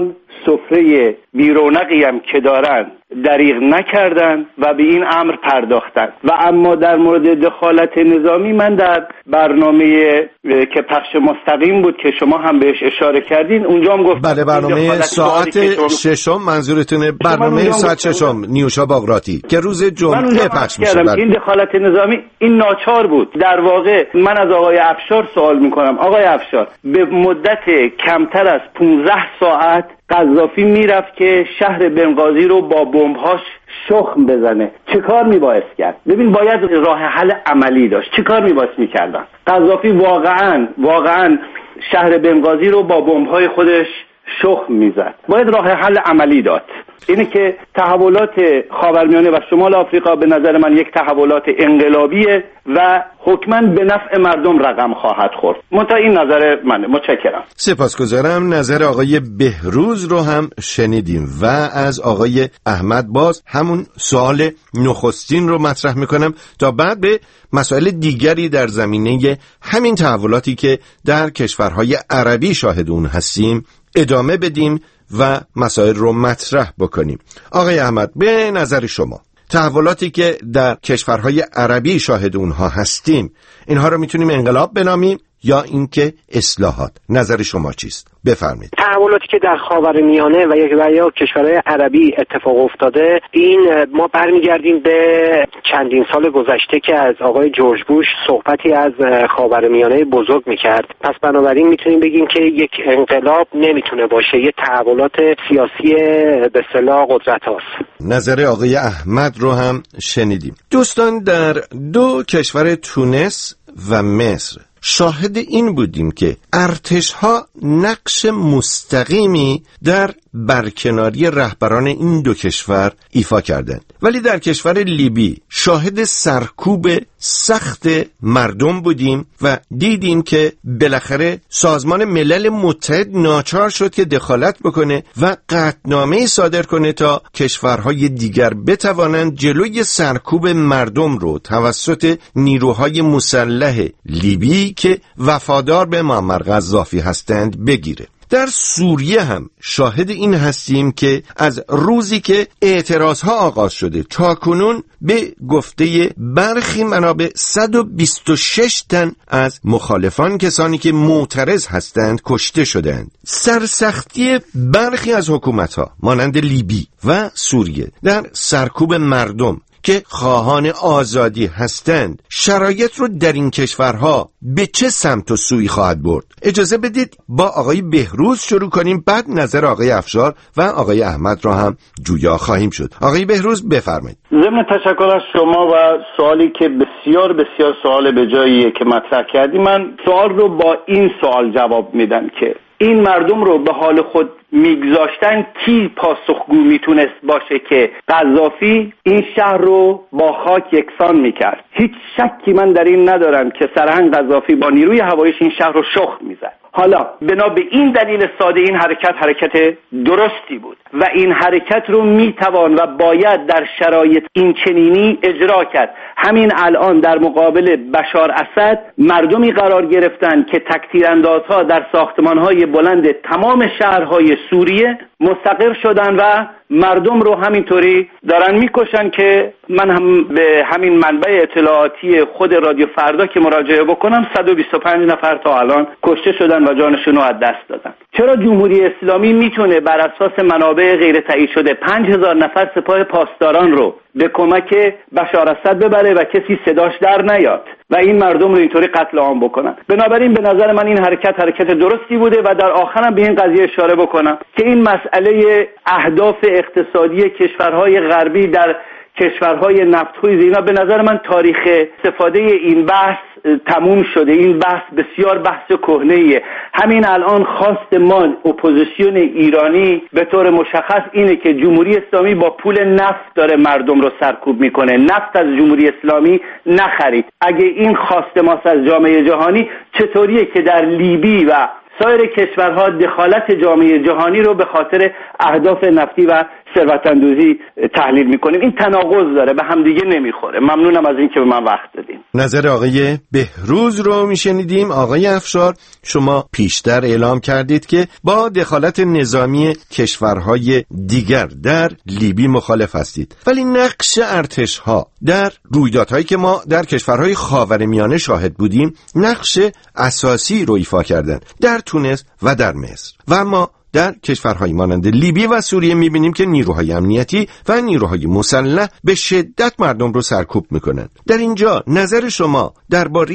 S19: سفره بیرونقی هم که دارن دریغ نکردن و به این امر پرداختن. و اما در مورد دخالت نظامی من در برنامه که پخش مستقیم بود که شما هم بهش اشاره کردین اونجا هم گفت
S12: بله برنامه ساعت ششم منظورتونه، برنامه ساعت ششم نیوشا باقراتی که روز جمعه پخش میشه.
S19: این دخالت نظامی این ناچار بود. در واقع من از آقای افشار سوال میکنم، آقای افشار به مدت کمتر از 15 ساعت قذافی میرفت که شهر بنغازی رو با بمب‌هاش شخم بزنه. چه کار میبایست کرد؟ ببین باید راه حل عملی داشت. چه کار میبایست میکردن؟ قذافی واقعا شهر بنغازی رو با بمب‌های خودش شخم میزد. باید راه حل عملی داد. اینه که تحولات خاورمیانه و شمال آفریقا به نظر من یک تحولات انقلابیه و حتما به نفع مردم رقم خواهد خورد. منتها این نظر منه. متشکرم.
S12: سپاسگزارم. نظر آقای بهروز رو هم شنیدیم و از آقای احمد باز همون سوال نخستین رو مطرح میکنم تا بعد به مسائل دیگری در زمینه همین تحولاتی که در کشورهای عربی شاهد اون هستیم ادامه بدیم و مسائل رو مطرح بکنیم. آقای احمد، به نظر شما تحولاتی که در کشورهای عربی شاهد اونها هستیم اینها رو میتونیم انقلاب بنامیم یا اینکه اصلاحات؟ نظر شما چیست؟ بفرمایید.
S18: تحولاتی که در خاورمیانه و یا کشورهای عربی اتفاق افتاده، این ما برمیگردیم به چندین سال گذشته که از آقای جورج بوش صحبتی از خاورمیانه بزرگ میکرد. پس بنابراین میتونیم بگیم که یک انقلاب نمیتونه باشه، یک تحولات سیاسی به اصطلاح قدرت هاست.
S12: نظر آقای احمد رو هم شنیدیم. دوستان، در دو کشور تونس و مصر شاهد این بودیم که ارتش‌ها نقش مستقیمی در برکناری رهبران این دو کشور ایفا کردند. ولی در کشور لیبی شاهد سرکوب سخت مردم بودیم و دیدیم که بالاخره سازمان ملل متحد ناچار شد که دخالت بکنه و قطعنامه‌ای صادر کنه تا کشورهای دیگر بتوانند جلوی سرکوب مردم رو توسط نیروهای مسلح لیبی که وفادار به معمر قذافی هستند بگیره. در سوریه هم شاهد این هستیم که از روزی که اعتراضها آغاز شده تا کنون به گفته برخی منابع 126 تن از مخالفان، کسانی که معترض هستند، کشته شدند. سرسختی برخی از حکومتها مانند لیبی و سوریه در سرکوب مردم که خواهان آزادی هستند، شرایط رو در این کشورها به چه سمت و سوی خواهد برد؟ اجازه بدید با آقای بهروز شروع کنیم، بعد نظر آقای افشار و آقای احمد را هم جویا خواهیم شد. آقای بهروز بفرمایید.
S19: ضمن تشکر از شما و سوالی که بسیار بسیار سوال به جاییه که مطرح کردی، من سوال رو با این سوال جواب میدم که این مردم رو به حال خود میگذاشتن، کی پاسخگو میتونست باشه که قذافی این شهر رو با خاک یکسان میکرد؟ هیچ شکی من در این ندارم که سرهنگ قذافی با نیروی هواییش این شهر رو شخم میزد. حالا بنا به این دلیل ساده این حرکت درستی بود و این حرکت رو میتوان و باید در شرایط این چنینی اجرا کرد. همین الان در مقابل بشار اسد مردمی قرار گرفتن که تکتیراندازها در ساختمانهای بلند تمام شهرهای سوریه مستقر شدن و مردم رو همینطوری دارن میکشن که من هم به همین منبع اطلاعاتی خود رادیو فردا که مراجعه بکنم 125 نفر تا الان کشته شدن و جانشون رو از دست دادن. چرا جمهوری اسلامی میتونه بر اساس منابع غیر تایید شده 5000 نفر سپاه پاسداران رو به کمک بشار اسد ببره و کسی صداش در نیاد و این مردم رو اینطوری قتل عام بکنن؟ بنابراین به نظر من این حرکت درستی بوده و در آخرم به این قضیه اشاره بکنم که این مسئله اهداف اقتصادی کشورهای غربی در کشورهای نفتخویز اینا به نظر من تاریخ استفاده این بحث تموم شده. این بحث بسیار بحث کهنه‌ایه. همین الان خواست ما اپوزیسیون ایرانی به طور مشخص اینه که جمهوری اسلامی با پول نفت داره مردم رو سرکوب میکنه. نفت از جمهوری اسلامی نخرید. اگه این خواست ماست از جامعه جهانی، چطوریه که در لیبی و سایر کشورها دخالت جامعه جهانی رو به خاطر اهداف نفتی و ثروت‌اندوزی تحلیل میکنیم. این تناقض داره، به همدیگه نمیخوره. ممنونم از اینکه به من وقت دادین.
S12: نظر آقای بهروز رو میشنیدیم. آقای افشار، شما پیشتر اعلام کردید که با دخالت نظامی کشورهای دیگر در لیبی مخالف هستید، ولی نقش ارتش‌ها در رویدادهایی که ما در کشورهای خاورمیانه شاهد بودیم نقش اساسی رو ایفا کردند در تونس و در مصر. و اما در کشورهای مانند لیبی و سوریه میبینیم که نیروهای امنیتی و نیروهای مسلح به شدت مردم رو سرکوب میکنن. در اینجا نظر شما درباره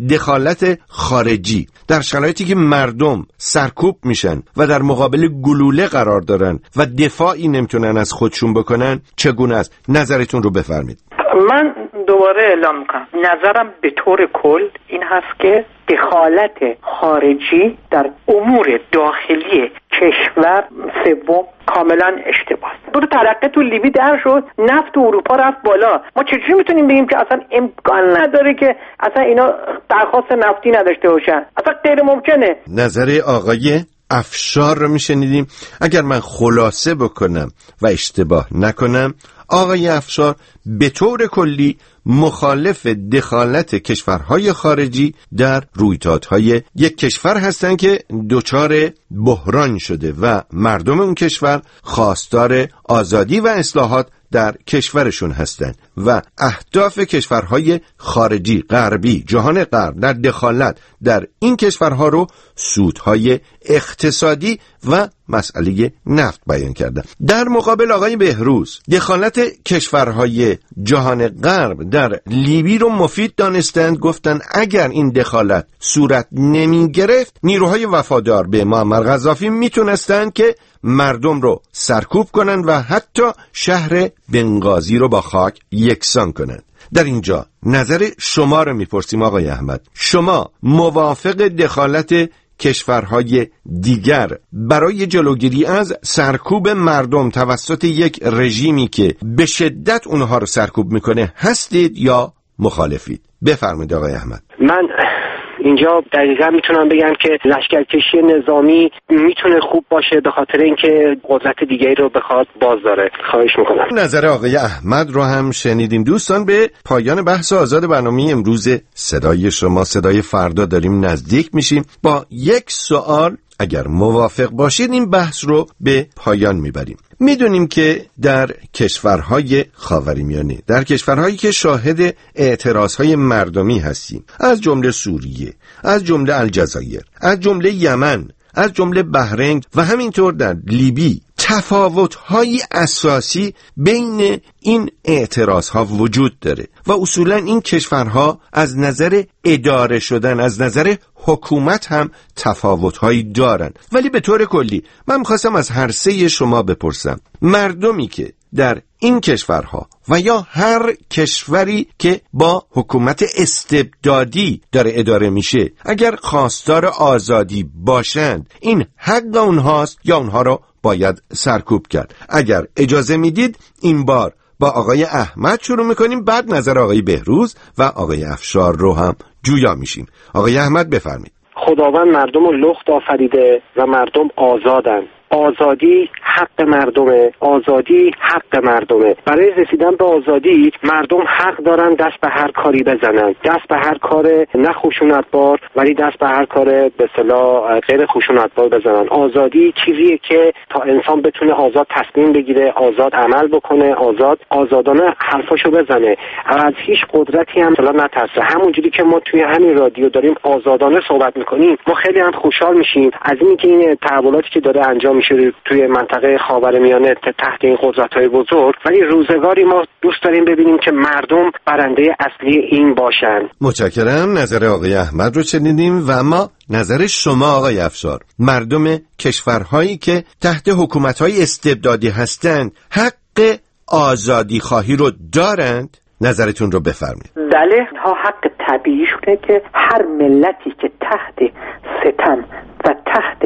S12: دخالت خارجی در شرایطی که مردم سرکوب میشن و در مقابل گلوله قرار دارن و دفاعی نمیتونن از خودشون بکنن چگونه است؟ نظرتون رو بفرمید.
S21: من دوباره اعلام میکنم نظرم به طور کل این هست که دخالت خارجی در امور داخلی کشور سوم کاملا اشتباه است. دور ترقه تو لیبی در شد، نفت اروپا رفت بالا. ما چجوری میتونیم بگیم که اصلا امکان نداره که اصلا اینا درخواست نفتی نداشته باشن؟ اصلا غیر ممکنه.
S12: نظر آقای افشار رو میشنیدیم. اگر من خلاصه بکنم و اشتباه نکنم، آقای افشار به طور کلی مخالف دخالت کشورهای خارجی در رویدادهای یک کشور هستند که دچار بحران شده و مردم اون کشور خواستار آزادی و اصلاحات در کشورشون هستند و اهداف کشورهای خارجی غربی جهان غرب در دخالت در این کشورها رو سودهای اقتصادی و مسئله نفت بیان کردن. در مقابل آقای بهروز دخالت کشورهای جهان غرب در لیبی رو مفید دانستند. گفتن اگر این دخالت صورت نمی گرفت نیروهای وفادار به معمر قذافی میتونستند که مردم رو سرکوب کنند و حتی شهر بنغازی رو با خاک یکسان کنند. در اینجا نظر شما رو میپرسیم آقای احمد. شما موافق دخالت کشورهای دیگر برای جلوگیری از سرکوب مردم توسط یک رژیمی که به شدت اونها رو سرکوب میکنه هستید یا مخالفید؟ بفرمایید آقای احمد.
S18: من اینجا دقیقا میتونم بگم که لشکرکشی نظامی میتونه خوب باشه به خاطر اینکه قدرت دیگری رو بخواد باز داره. خواهش میکنم.
S12: نظر آقای احمد رو هم شنیدیم. دوستان، به پایان بحث آزاد برنامه امروز صدای شما صدای فردا داریم نزدیک میشیم. با یک سوال اگر موافق باشید این بحث رو به پایان میبریم. میدونیم که در کشورهای خاورمیانه، در کشورهایی که شاهد اعتراضهای مردمی هستیم، از جمله سوریه، از جمله الجزایر، از جمله یمن، از جمله بحرین و همینطور در لیبی، تفاوت‌های اساسی بین این اعتراض‌ها وجود داره و اصولاً این کشورها از نظر اداره شدن، از نظر حکومت هم تفاوت‌هایی دارن. ولی به طور کلی من می‌خواستم از هر سه شما بپرسم، مردمی که در این کشورها و یا هر کشوری که با حکومت استبدادی داره اداره میشه اگر خواستار آزادی باشند، این حق اونهاست یا اونها رو باید سرکوب کرد؟ اگر اجازه میدید این بار با آقای احمد شروع میکنیم، بعد نظر آقای بهروز و آقای افشار رو هم جویا میشیم. آقای احمد بفرمایید.
S18: خداوند مردم رو لخت آفریده و مردم آزادن. آزادی حق مردمه، آزادی حق مردمه. برای رسیدن به آزادی مردم حق دارن دست به هر کاری بزنن، دست به هر کار نه خشونتبار ولی دست به هر کار به اصطلاح غیر خشونتبار بزنن. آزادی چیزیه که تا انسان بتونه آزاد تصمیم بگیره، آزاد عمل بکنه، آزادانه حرفاشو بزنه، از هیچ قدرتی هم مثلا نترسه. همونجوری که ما توی همین رادیو داریم آزادانه صحبت میکنیم، ما خیلی هم خوشحال میشیم از اینکه این تحولاتی که داره انجام میشه توی منطقه خاورمیانه تحت این قدرت‌های بزرگ، ولی روزگاری ما دوست داریم ببینیم که مردم برنده اصلی این باشن.
S12: متشکرم. نظر آقای احمد رو شنیدیم و اما نظر شما آقای افشار. مردم کشورهایی که تحت حکومت‌های استبدادی هستند حق آزادی خواهی رو دارند؟ نظرتون رو بفرمایید.
S21: بله، ها حق طبیعی شده که هر ملتی که تحت ستم و تحت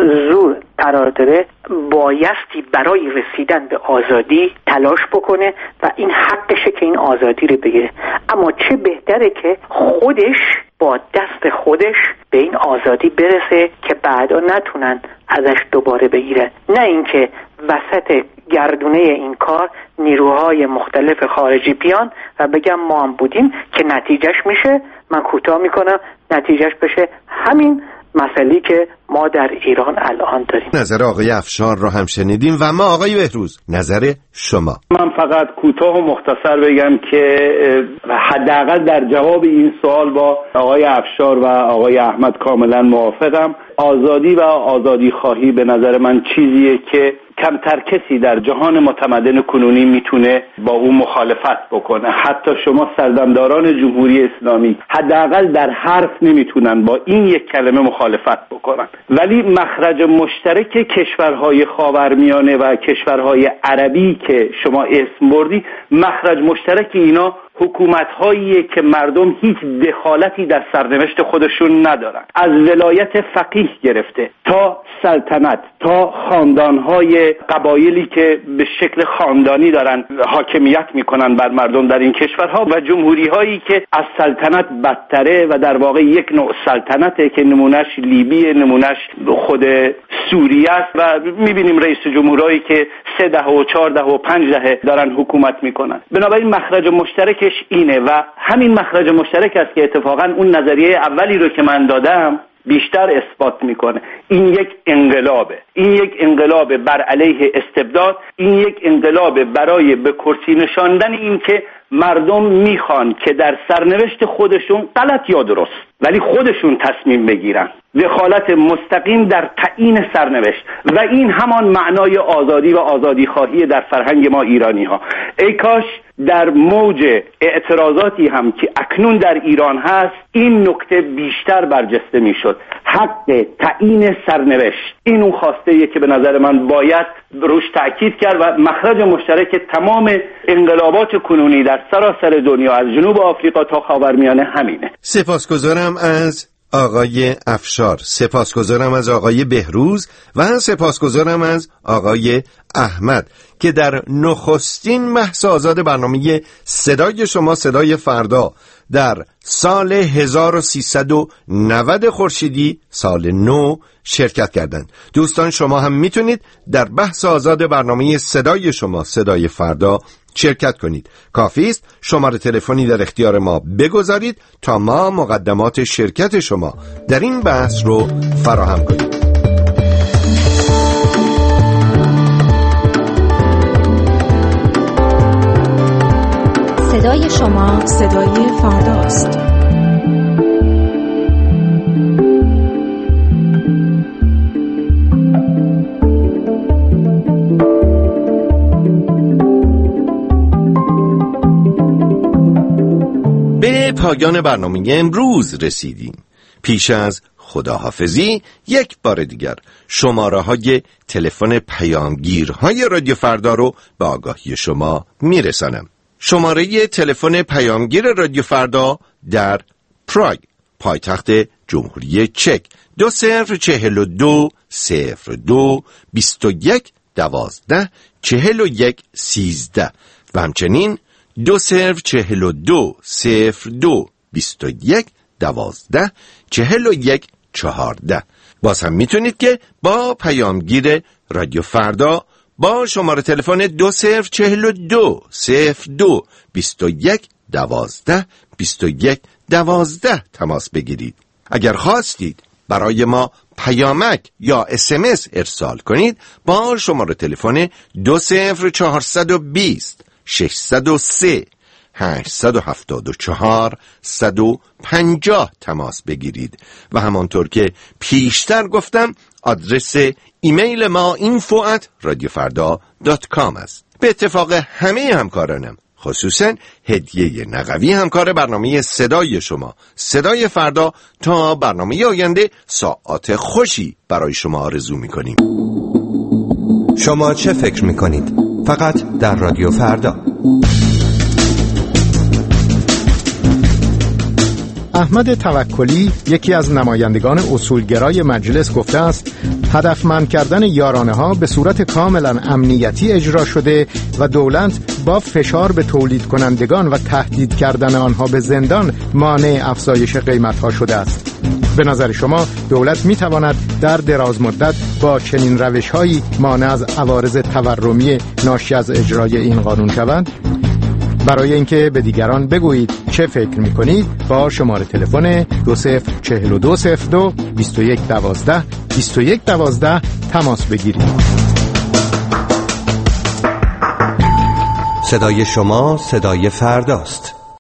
S21: زور قرار داره بایستی برای رسیدن به آزادی تلاش بکنه و این حقشه که این آزادی رو بگیره. اما چه بهتره که خودش با دست خودش به این آزادی برسه که بعدا نتونن ازش دوباره بگیرن، نه اینکه وسط گردونه این کار نیروهای مختلف خارجی بیان و بگم ما هم بودیم که نتیجهش میشه، من کوتاه میکنم، نتیجهش بشه همین مسئله که ما در ایران الان داریم.
S12: نظر آقای افشار رو هم شنیدیم و ما آقای بهروز نظر شما.
S19: من فقط کوتاه و مختصر بگم که حداقل در جواب این سوال با آقای افشار و آقای احمد کاملا موافقم. آزادی و آزادی خواهی به نظر من چیزیه که کمتر کسی در جهان متمدن کنونی میتونه با اون مخالفت بکنه. حتی شما سردمداران جمهوری اسلامی حداقل در حرف نمیتونن با این یک کلمه مخالفت بکنن. ولی مخرج مشترک کشورهای خاورمیانه و کشورهای عربی که شما اسم بردی، مخرج مشترک اینا حکومت‌هایی که مردم هیچ دخالتی در سرنوشت خودشون ندارن، از ولایت فقیه گرفته تا سلطنت تا خاندان‌های قبایلی که به شکل خاندانی دارن حاکمیت میکنن بر مردم در این کشورها و جمهوری‌هایی که از سلطنت بدتره و در واقع یک نوع سلطنته که نمونهش لیبی، نمونهش خود سوریه است و می‌بینیم رئیس جمهورایی که 3 دهه و 4 دهه و 5 دهه دارن حکومت میکنن. بنابراین مخرج مشترکش اینه و همین مخرج مشترک است که اتفاقا اون نظریه اولی رو که من دادم بیشتر اثبات میکنه. این یک انقلابه، این یک انقلاب بر علیه استبداد، این یک انقلاب برای به کرسی نشاندن این که مردم میخوان که در سرنوشت خودشون غلط یا درست ولی خودشون تصمیم بگیرن، دخالت مستقیم در تعیین سرنوشت و این همان معنای آزادی و آزادی خواهی در فرهنگ ما ایرانی ها. ای کاش در موج اعتراضاتی هم که اکنون در ایران هست این نکته بیشتر برجسته میشد. حق تعیین سرنوشت این اون خواسته که به نظر من باید روش تأکید کرد و مخرج مشترک تمام انقلابات کنونی در سراسر دنیا از جنوب آفریقا تا خاورمیانه همینه.
S12: سپاسگزارم از آقای افشار، سپاسگزارم از آقای بهروز و سپاسگزارم از آقای احمد که در نخستین بحث آزاد برنامه صدای شما صدای فردا در سال 1390 خورشیدی سال نو شرکت کردند. دوستان شما هم میتونید در بحث آزاد برنامه صدای شما صدای فردا شرکت کنید. کافی است شماره تلفنی در اختیار ما بگذارید تا ما مقدمات شرکت شما در این بحث رو فراهم کنیم.
S5: صدای شما
S8: صدای فرداست.
S12: به پایان برنامه امروز رسیدیم. پیش از خداحافظی یک بار دیگر شماره های تلفن پیامگیرهای رادیو فردا رو به آگاهی شما میرسانم. شماره تلفن پیامگیر رادیو فردا در پراگ پایتخت جمهوری چک 2042 02 21 12 41 13 و همچنین 2042 02 21 12 41 14. باز هم میتونید که با پیامگیر رادیو فردا با شماره تلفن 2042 02 21 12 21 12 تماس بگیرید. اگر خواستید برای ما پیامک یا SMS ارسال کنید با شماره تلفن 20420 603 874 150 تماس بگیرید و همانطور که پیشتر گفتم آدرس ایمیل ما info@radiofarda.com است. به اتفاق همه همکارانم خصوصا هدیه نقوی همکار برنامه صدای شما صدای فردا تا برنامه آینده ساعات خوشی برای شما آرزو می‌کنیم.
S4: شما چه فکر می‌کنید؟ فقط در رادیو فردا.
S1: احمد توکلی یکی از نمایندگان اصولگرای مجلس گفته است هدفمند کردن یارانه ها به صورت کاملا امنیتی اجرا شده و دولت با فشار به تولید کنندگان و تهدید کردن آنها به زندان مانع افزایش قیمت ها شده است. به نظر شما دولت می تواند در دراز مدت با چنین روش هایی مانع از عوارض تورمی ناشی از اجرای این قانون شود؟ برای اینکه به دیگران بگویید چه فکر می کنید با شماره تلفن 204202 2112 2112 تماس بگیرید.
S4: صدای شما صدای فرداست.